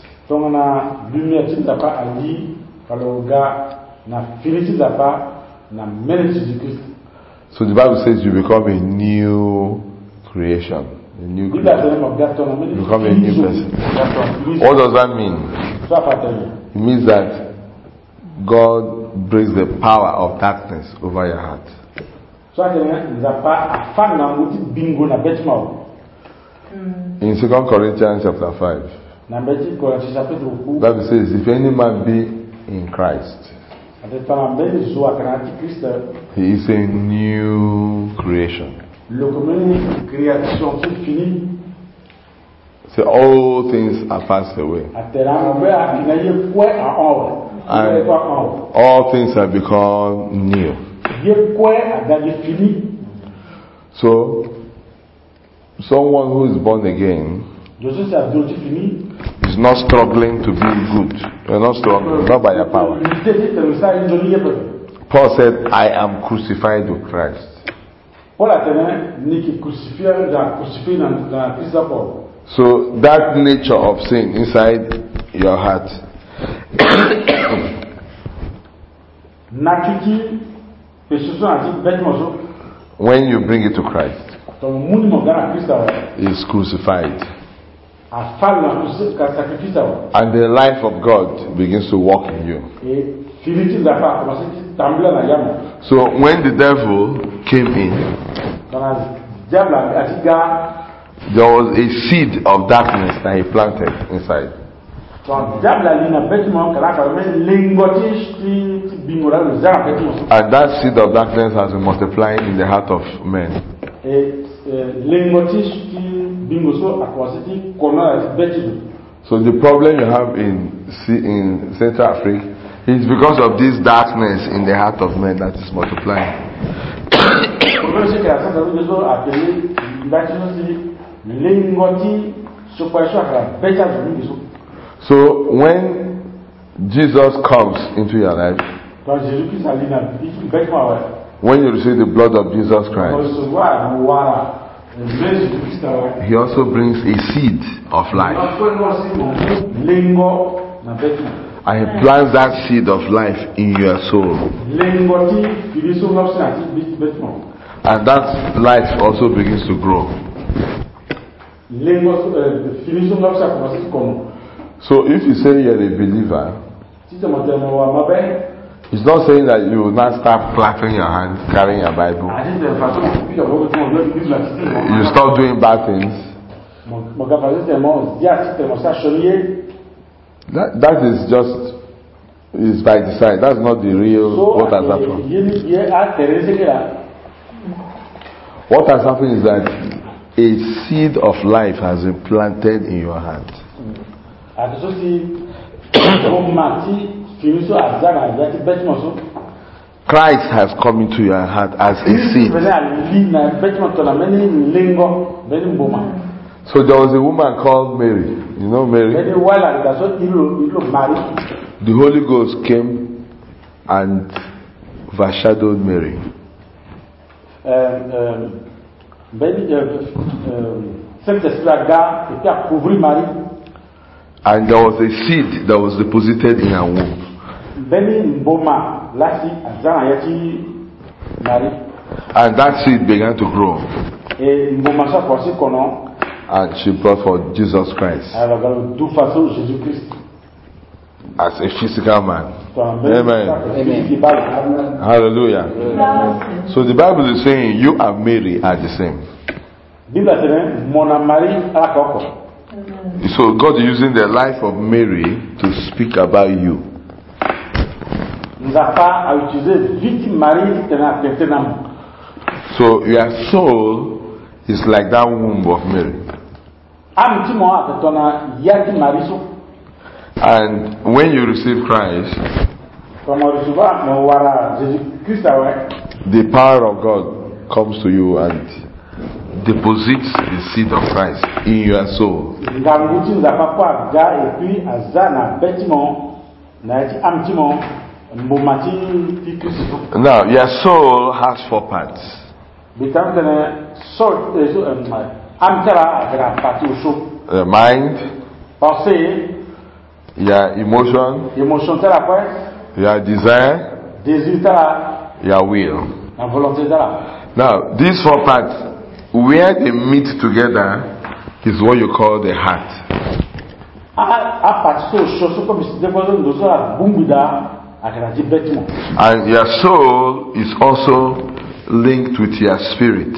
So the Bible says you become a new creation. A new creation. You become a new person. What does that mean? It means that God brings the power of darkness over your heart. In Second Corinthians chapter five, the Bible says, if any man be in Christ, he is a new creation. So all things are passed away, and all things have become new. Vieux quoi a gagné fini. So, someone who is born again Je sais c'est à Dieu fini. is not struggling to be good. You're not struggling, not by your power. Paul said, I am crucified with Christ. Paul a tenu qui crucifié, crucifié dans dans Christ Paul. So that nature of sin inside your heart Nature péché sont à dire bêtement when you bring it to Christ ton monde mon gars Christ is crucified. a fall dans le sacrifice. And the life of God begins to work in you. Et finit la part commencer à trembler dans yam. So when the devil came in, Dans la diable a dit gars there was a seed of darkness that he planted inside. ton diable a dit na bêtement que là quand même lingotish qui bingora le zara bêtement. And that seed of darkness has been multiplying in the heart of men. Et lingotish qui bingoso a commencé à connaître bêtement. So the problem you have in in Central Africa is because of this darkness in the heart of men that is multiplying. Le problème c'est que la Centrale Afrique a appelé bâtiment c'est lingoti suppression à la bêtement. So when Jesus comes into your life, Quand Jésus-Christ a dit na bêtement ouais. when you receive the blood of Jesus Christ, he also brings a seed of life. And he plants that seed of life in your soul. And that life also begins to grow. So if you say you're a believer, it's not saying that you will not start clapping your hands, carrying your Bible. You stop doing bad things. That, that is just is by design. That's not the real what has happened. What has happened is that a seed of life has been planted in your heart. Christ has come into your heart as a seed. So there was a woman called Mary. You know Mary? The Holy Ghost came and overshadowed Mary. And there was a seed that was deposited in her womb. And that seed began to grow. And she brought forth Jesus Christ as a physical man. Amen. Amen. Hallelujah. Amen. So the Bible is saying you and Mary are the same. So God is using the life of Mary to speak about you. So your soul is like that womb of Mary. And when you receive Christ, the power of God comes to you and deposits the seed of Christ in your soul. Now, your soul has four parts. The mind, your emotion, your desire, your will. Now, these four parts, where they meet together is what you call the heart. And your soul is also linked with your spirit.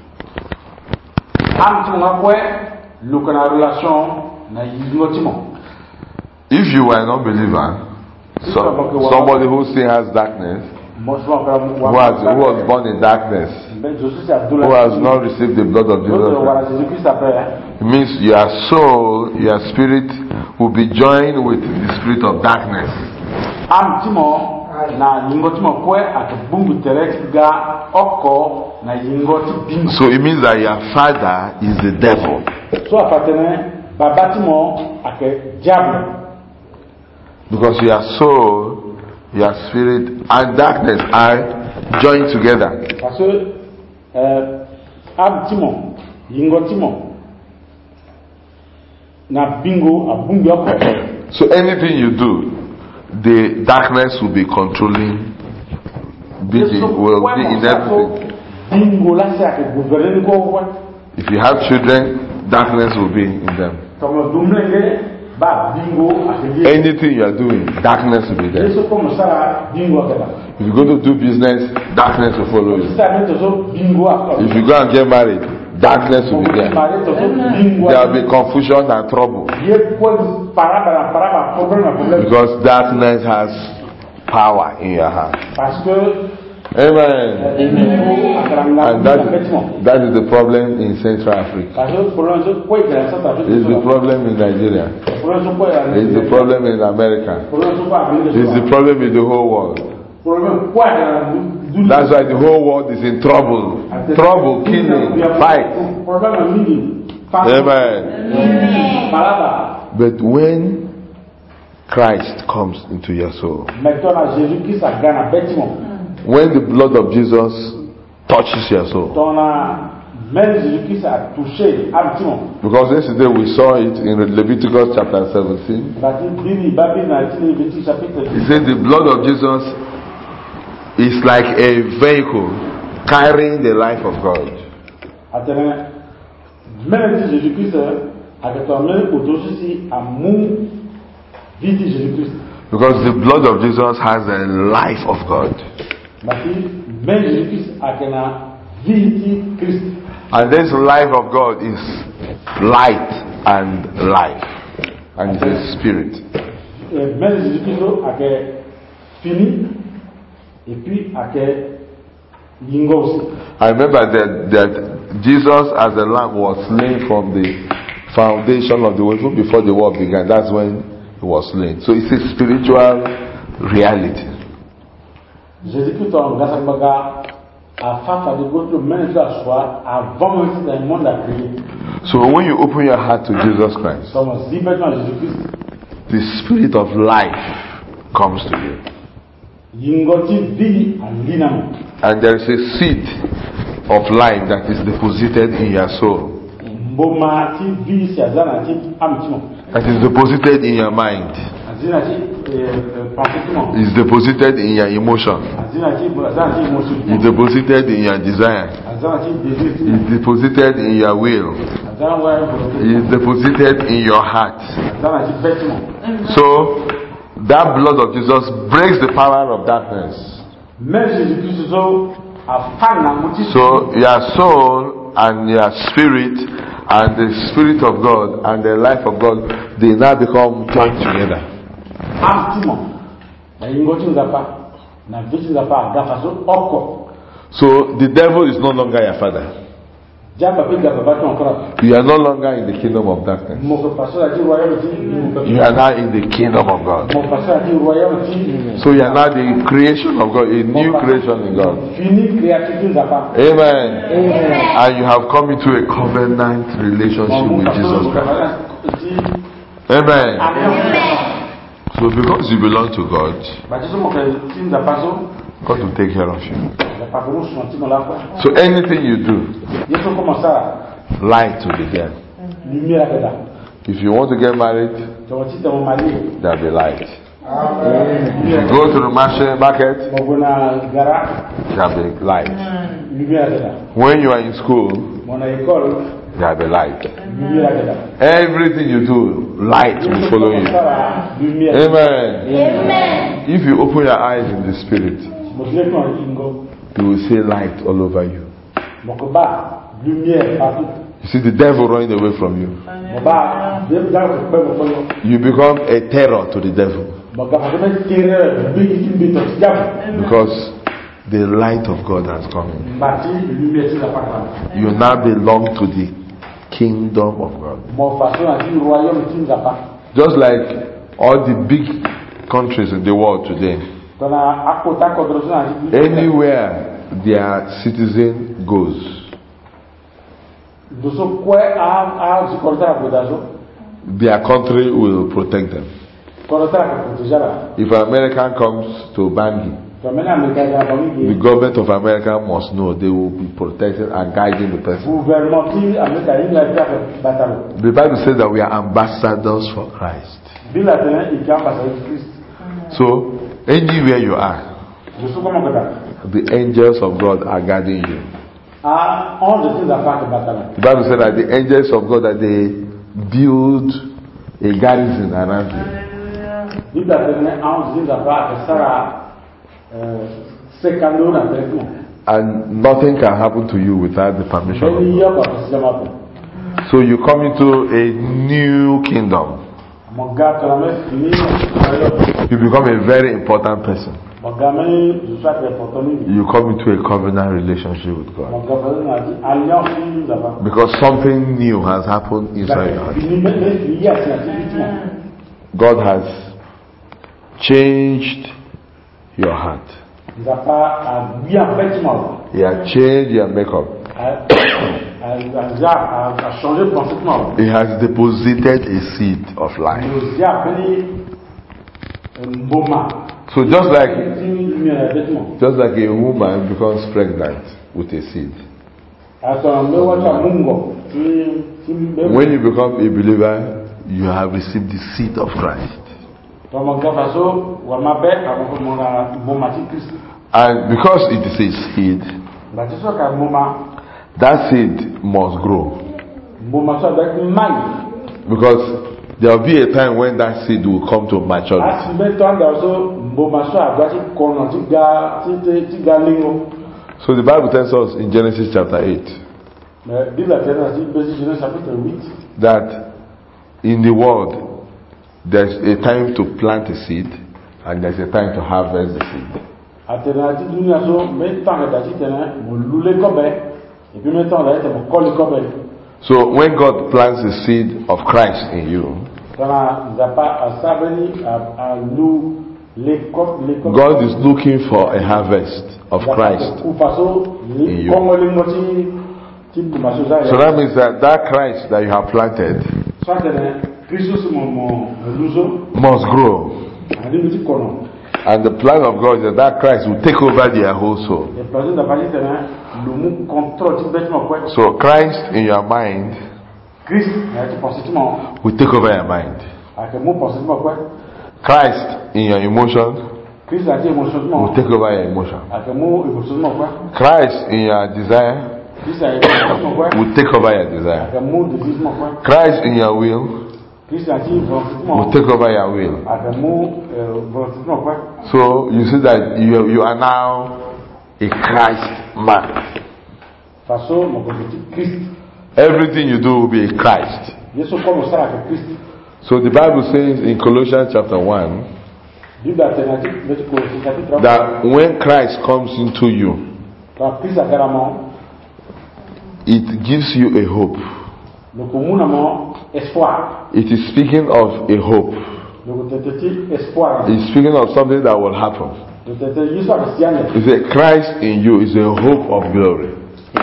If you are an unbeliever, so, somebody who still has darkness, who, has, who was born in darkness, who has not received the blood of Jesus Christ, it means your soul, your spirit will be joined with the spirit of darkness. na yingoti mokwe akabungu terek ga oko na yingoti bingo. So it means that your father is the devil. So apatene babatimo ake diable. Because your soul, your spirit, and darkness are joined together. Parce que euh abtimo yingotimo na bingo abungu oko. So anything you do, the darkness will be controlling, be the, will be in everything. If you have children, darkness will be in them. Anything you are doing, darkness will be there. If you're going to do business, darkness will follow you. If you go and get married, darkness will be there. There will be confusion and trouble. Because darkness has power in your heart. Amen. And that, that is the problem in Central Africa. It's the problem in Nigeria. It's the problem in America. It's the problem in the whole world. That's why the whole world is in trouble. Trouble, killing, fight. Amen. But when Christ comes into your soul, when the blood of Jesus touches your soul, because yesterday we saw it in Leviticus chapter seventeen, he said the blood of Jesus is like a vehicle carrying the life of God. Because the blood of Jesus has the life of God. And this life of God is light and life, and it's a spirit. I remember that, that Jesus as a lamb was slain from the foundation of the world, even before the world began. That's when he was slain. So it's a spiritual reality. So when you open your heart to Jesus Christ, the spirit of life comes to you. And there is a seed of life that is deposited in your soul. That is deposited in your mind. Is deposited in your emotion. Is deposited in your desire. Is deposited in your will. Is deposited in your heart. So that blood of Jesus breaks the power of darkness. So your soul and your spirit and the spirit of God and the life of God, they now become joined together. So the devil is no longer your father. You are no longer in the kingdom of darkness. You are now in the kingdom of God. So you are now the creation of God, a new creation in God. Amen. Amen. And you have come into a covenant relationship with Jesus Christ. Amen. Amen. So because you belong to God, God will take care of you. So anything you do, light will be there. If you want to get married, there will be light. If you go to the market, there will be light. When you are in school, there will be light. Everything you do, light will follow you. Amen. Amen. If you open your eyes in the spirit, you will see light all over you. You see the devil running away from you. You become a terror to the devil. Because the light of God has come in. You now belong to the kingdom of God. Just like all the big countries in the world today, Anywhere their citizen goes, their country will protect them. If an American comes to Bangui, the government of America must know they will be protecting and guiding the person. The Bible says that we are ambassadors for Christ. So, anywhere you are, the angels of God are guarding you. The Bible says that the angels of God, that they build a garrison around you. And nothing can happen to you without the permission of God. So you come into a new kingdom. You become a very important person. You come into a covenant relationship with God. Because something new has happened inside your heart. God has changed your heart. He has changed your makeup. He has deposited a seed of life. So just like just like a woman becomes pregnant with a seed, when you become a believer, you have received the seed of Christ. And because it is a seed, that seed must grow. Because there will be a time when that seed will come to maturity. So the Bible tells us in Genesis chapter eight that in the world there's a time to plant a seed and there's a time to harvest the seed. So when God plants the seed of Christ in you, God is looking for a harvest of Christ in you. So that means that that Christ that you have planted must grow. And the plan of God is that that Christ will take over their whole soul. So Christ in your mind will take over your mind. Christ in your emotion will take over your emotion. Christ in your desire will take over your desire. Christ in your will will take over your will. So you see that you, you are now a Christ man. Everything you do will be a Christ. So the Bible says in Colossians chapter one that when Christ comes into you, it gives you a hope. It is speaking of a hope. It's speaking of something that will happen. It's a Christ in you is a hope of glory.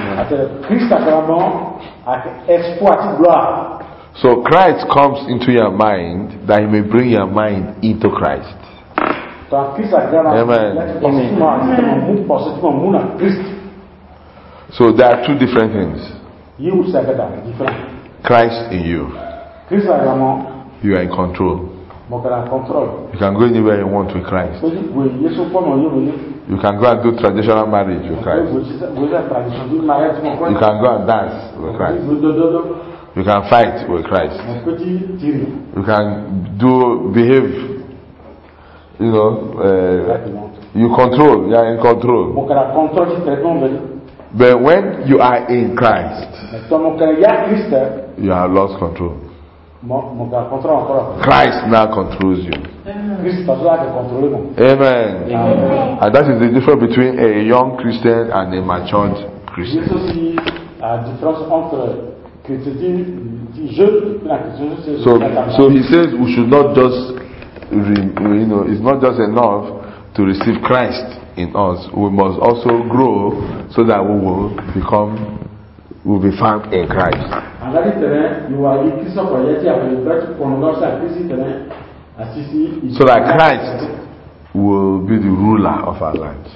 So Christ comes into your mind that he may bring your mind into Christ. Amen. Amen. So there are two different things. Christ in you. You are in control. You can go anywhere you want with Christ. You can go and do traditional marriage with Christ. You can go and dance with Christ. You can fight with Christ. You can do behave. You know, uh, you control. You are in control. But when you are in Christ, you have lost control. Christ now controls you. Amen. Amen. And that is the difference between a young Christian and a matured Christian. So, so he says we should not just, you know, it's not just enough to receive Christ in us, we must also grow so that we will become, will be found in Christ. So that Christ will be the ruler of our lives.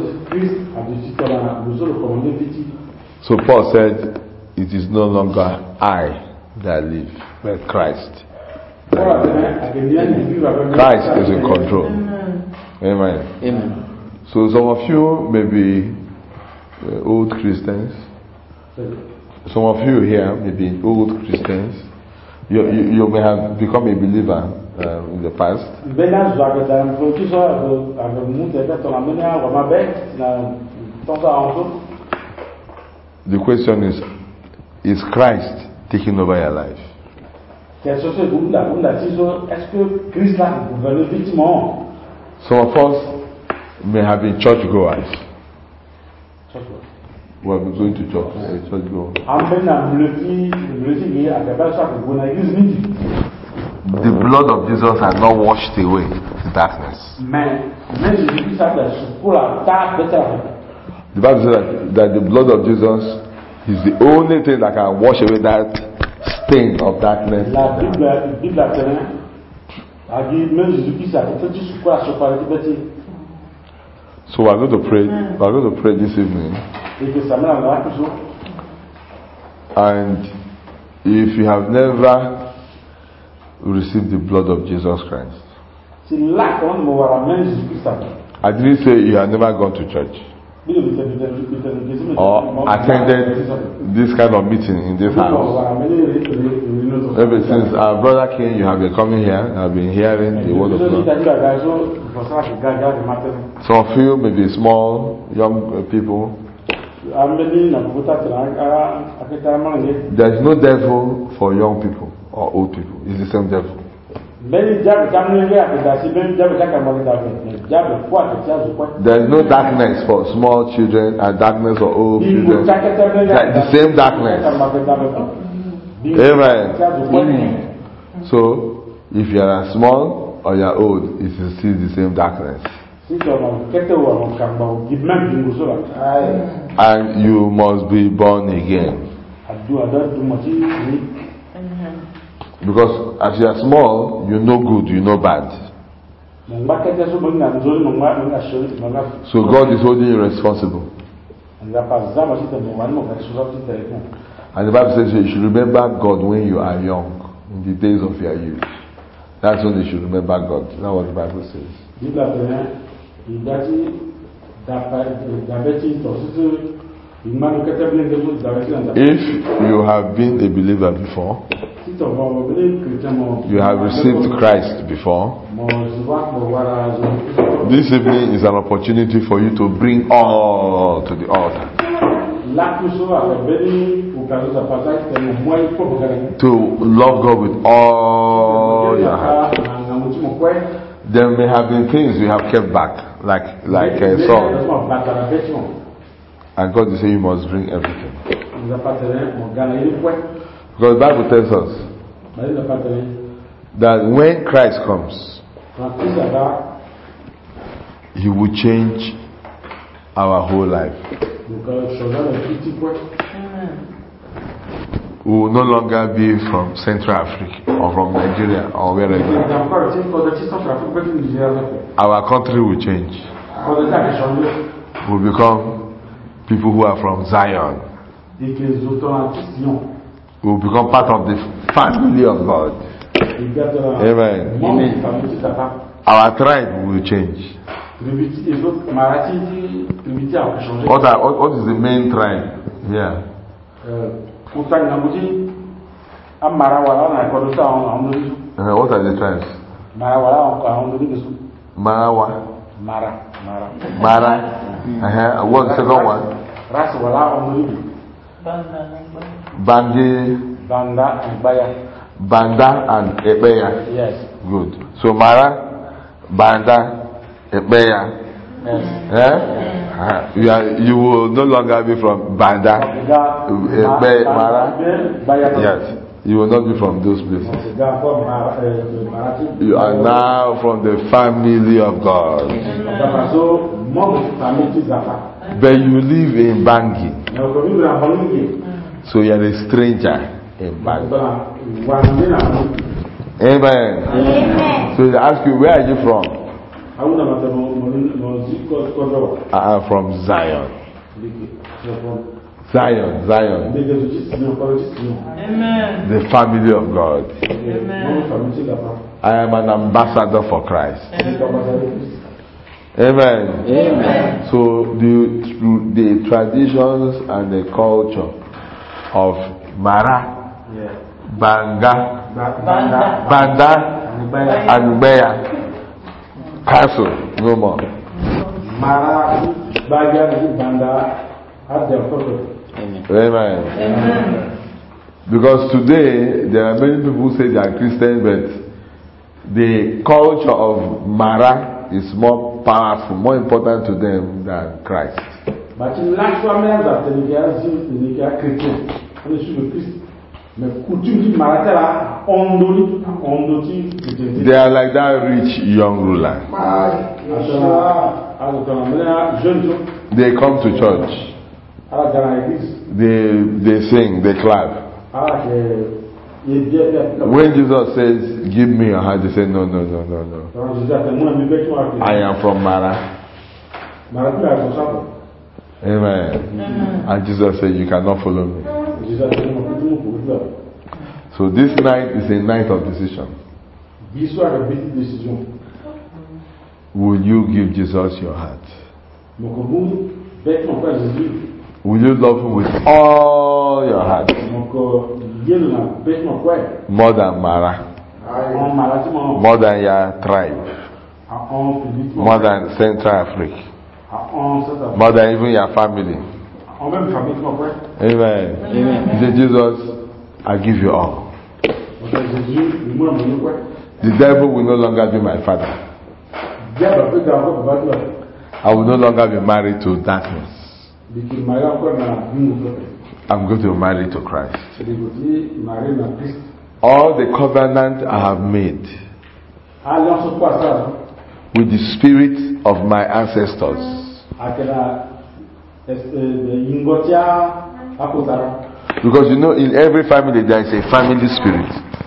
So Paul said, it is no longer I that live, but Christ. Christ is in control. Amen. Amen. So some of you may be uh, old Christians. Some of you here may be old Christians. You, you, you may have become a believer uh, in the past. The question is, is Christ taking over your life? Some of us may have been church goers. We have been going to church, uh, church goers. The blood of Jesus has not washed away the darkness. The Bible says that, that the blood of Jesus is the only thing that can wash away that stain of darkness. So we're going to pray. We're going to pray this evening. And if you have never received the blood of Jesus Christ, I didn't say you have never gone to church or attended this kind of meeting in this house. Ever since our brother came, you have been coming here, you have been hearing the word of God. Some of you may be small, young people. There is no devil for young people or old people. It's the same devil. There is no darkness for small children and darkness for old children. It's the same darkness. Amen. So, if you are small or you are old, it is still the same darkness. And you must be born again. Because as you are small, you know good, you know bad. So God is holding you responsible. And the Bible says you should remember God when you are young, in the days of your youth. That's when you should remember God. That's what the Bible says. If you have been a believer before, you have received Christ before, this evening is an opportunity for you to bring all to the altar. To love God with all your heart. There may have been things you have kept back, like like a song. And God is saying you must bring everything. Because the Bible tells us that when Christ comes, He will change our whole life. We will no longer be from Central Africa or from Nigeria or wherever. Our country will change. We will become people who are from Zion. We will become part of the family of God. Amen. Amen. Our tribe will change. What, are, what, what is the main tribe here? Uh, what are the tribes? Marawa. Mara. Mara. Mara. Uh-huh. What's the second one? Bangi. Banda and Baya. Banda and Ebeya. Yes. Good. So Mara, Banda, Ebeya. Yes. Eh? Uh-huh. You are, you will no longer be from Banda, Ebe, Mara. Yes. You will not be from those places. Ce gars comme Mar- euh, Marathi. You are now from the family of God. Dapaso, membre de famille qui Zafa. But you live in Bangui. Mais aujourd'hui, vous avez Bangui. So you are a stranger in Bangui. Dans Wangé na Bangui. Amen. Amen. So they ask you, where are you from? Ah, vous avez mon mon ziko kodo. I am from Zion. Zion, Zion. Amen. The family of God. I am an ambassador for Christ. Amen. Amen. So the, the traditions and the culture of Mara, Banga, Banda, and Beya cancel no more. Mara, Banga, Banda have their purpose. Amen. Amen. Because today there are many people who say they are Christians, but the culture of Mara is more powerful, more important to them than Christ. But in last one man that they are they are Christian, and they should be Christian. They are like that rich young ruler. They come to church. They they sing, they clap. When Jesus says, "Give me your hand," they say, "No, no, no, no, no. I am from Mara." Amen. Mm-hmm. And Jesus said, "You cannot follow me." So this night is a night of decision. Will you give Jesus your heart? Will you love him with all your heart? More than Mara, more than your tribe, more than Central Africa, more than even your family. Amen. Amen. He said, Jesus, I give you all. The devil will no longer be my father. I will no longer be married to darkness. I'm going to marry to Christ. All the covenant I have made with the spirit of my ancestors, because you know, in every family there is a family spirit.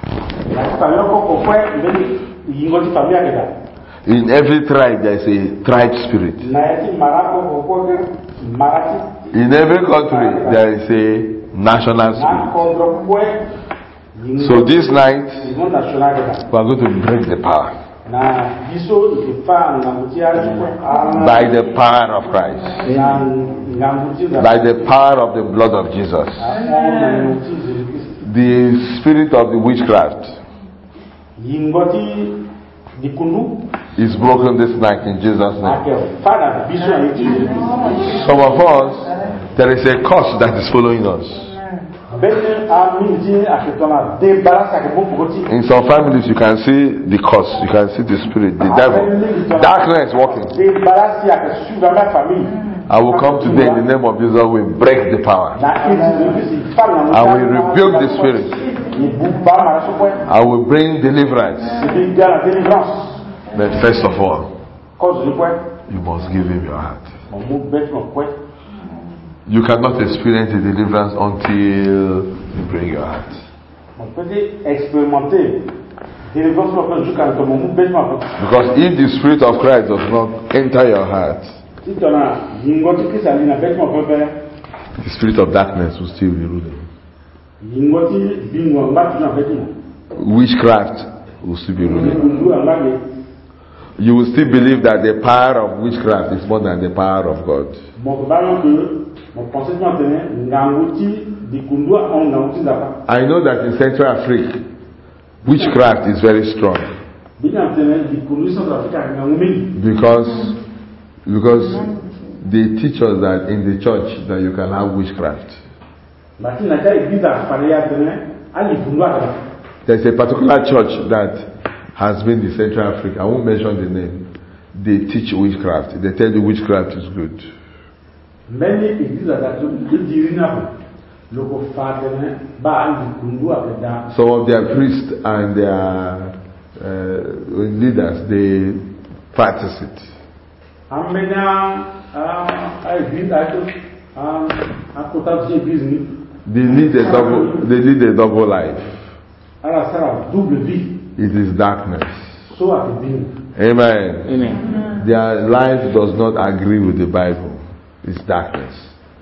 In every tribe there is a tribe spirit. In every country there is a national spirit. So this night we are going to break the power by the power of Christ, by the power of the blood of Jesus. The spirit of the witchcraft is broken this night in Jesus' name. Some of us, there is a curse that is following us. In some families you can see the curse, you can see the spirit, the devil, darkness walking. I will come today in the name of Jesus. We break the power. I will rebuke the spirit. I will bring deliverance. But first of all, you must give him your heart. You cannot experience the deliverance until you bring your heart. Because if the spirit of Christ does not enter your heart, the spirit of darkness will still be ruling. Witchcraft will still be ruling. You will still believe that the power of witchcraft is more than the power of God. I know that in Central Africa, witchcraft is very strong. Because because they teach us that in the church that you can have witchcraft. There's a particular church that has been in Central Africa. I won't mention the name. They teach witchcraft. They tell you witchcraft is good. Loko fatene ba kundu abeda. Some of their priests and their uh, leaders, they practice it. Amena I agree that um akota bizni. They lead a double. They lead a double life. Ala sara double vie. It is darkness. So at the Amen. Amen. Their life does not agree with the Bible. It's darkness.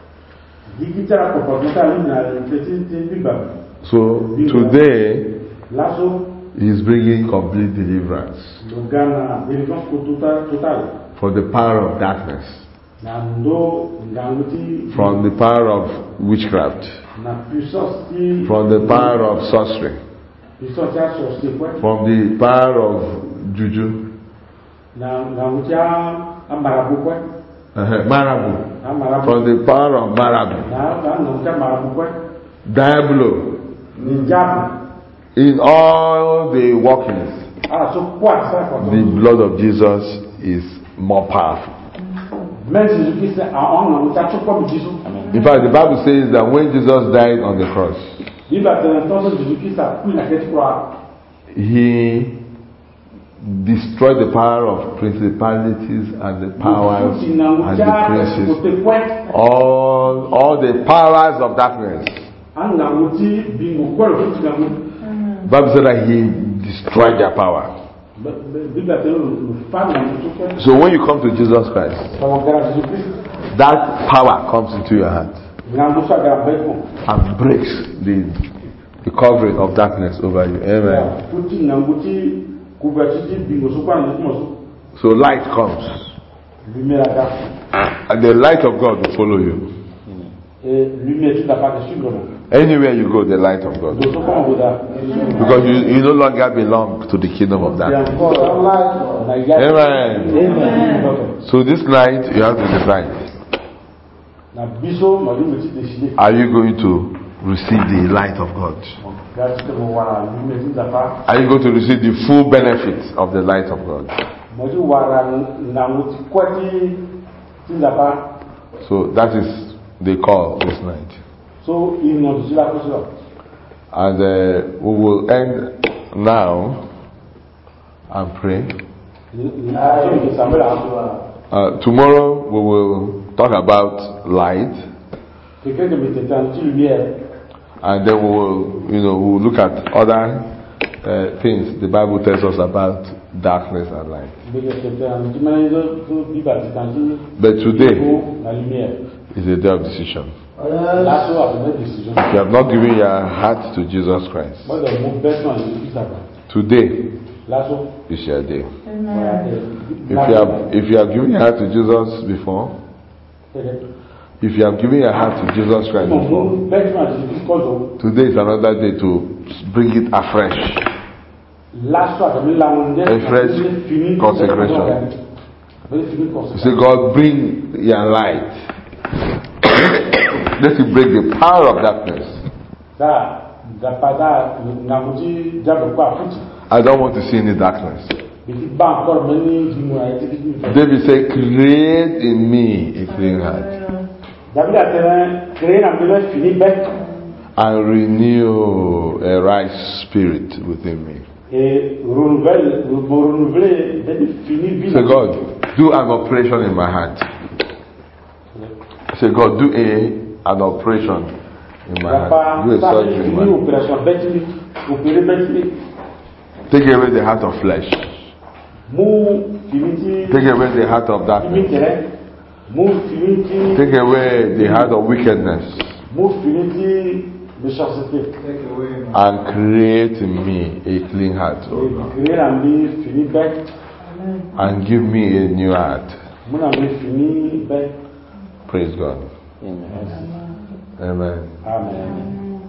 So today, He's bringing complete deliverance from the power of darkness, from the power of witchcraft, from the power of sorcery, from the power of juju, uh-huh. marabu, from the power of marabu, diablo, in all the workings. The blood of Jesus is more powerful. In fact, the Bible says that when Jesus died on the cross, He destroyed the power of principalities and the powers and the princes, all, all the powers of darkness. The Bible said that He destroyed their power. So when you come to Jesus Christ, that power comes into your heart and breaks the, the covering of darkness over you. Amen. So light comes, and the light of God will follow you. Anywhere you go, the light of God, because you, you no longer belong to the kingdom of darkness. Amen. Amen. So this night you have to decide: are you going to receive the light of God? Are you going to receive the full benefits of the light of God? So that is the call this night. And uh, we will end now and pray. Uh, tomorrow we will talk about light. And then we will, you know, we will look at other uh, things the Bible tells us about darkness and light. But today is a day of decision. If you have not given your heart to Jesus Christ, today is your day. If you have, if you have given your heart to Jesus before, if you have given your heart to Jesus Christ before, today is another day to bring it afresh. A fresh consecration. You say, God, bring your light. Let it break the power of darkness. I don't want to see any darkness. David said, create in me a clean heart and renew a right spirit within me. Say, God, do an operation in my heart. Say, God, do a an operation in my heart. Do a surgery in my heart. Take away the heart of flesh. Take away the heart of darkness. Take away the heart of wickedness. And create in me a clean heart, oh Lord. And give me a new heart. Praise God. Amen. Amen. Amen.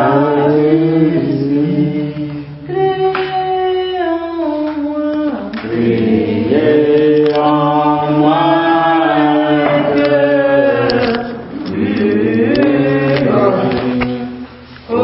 Create Free.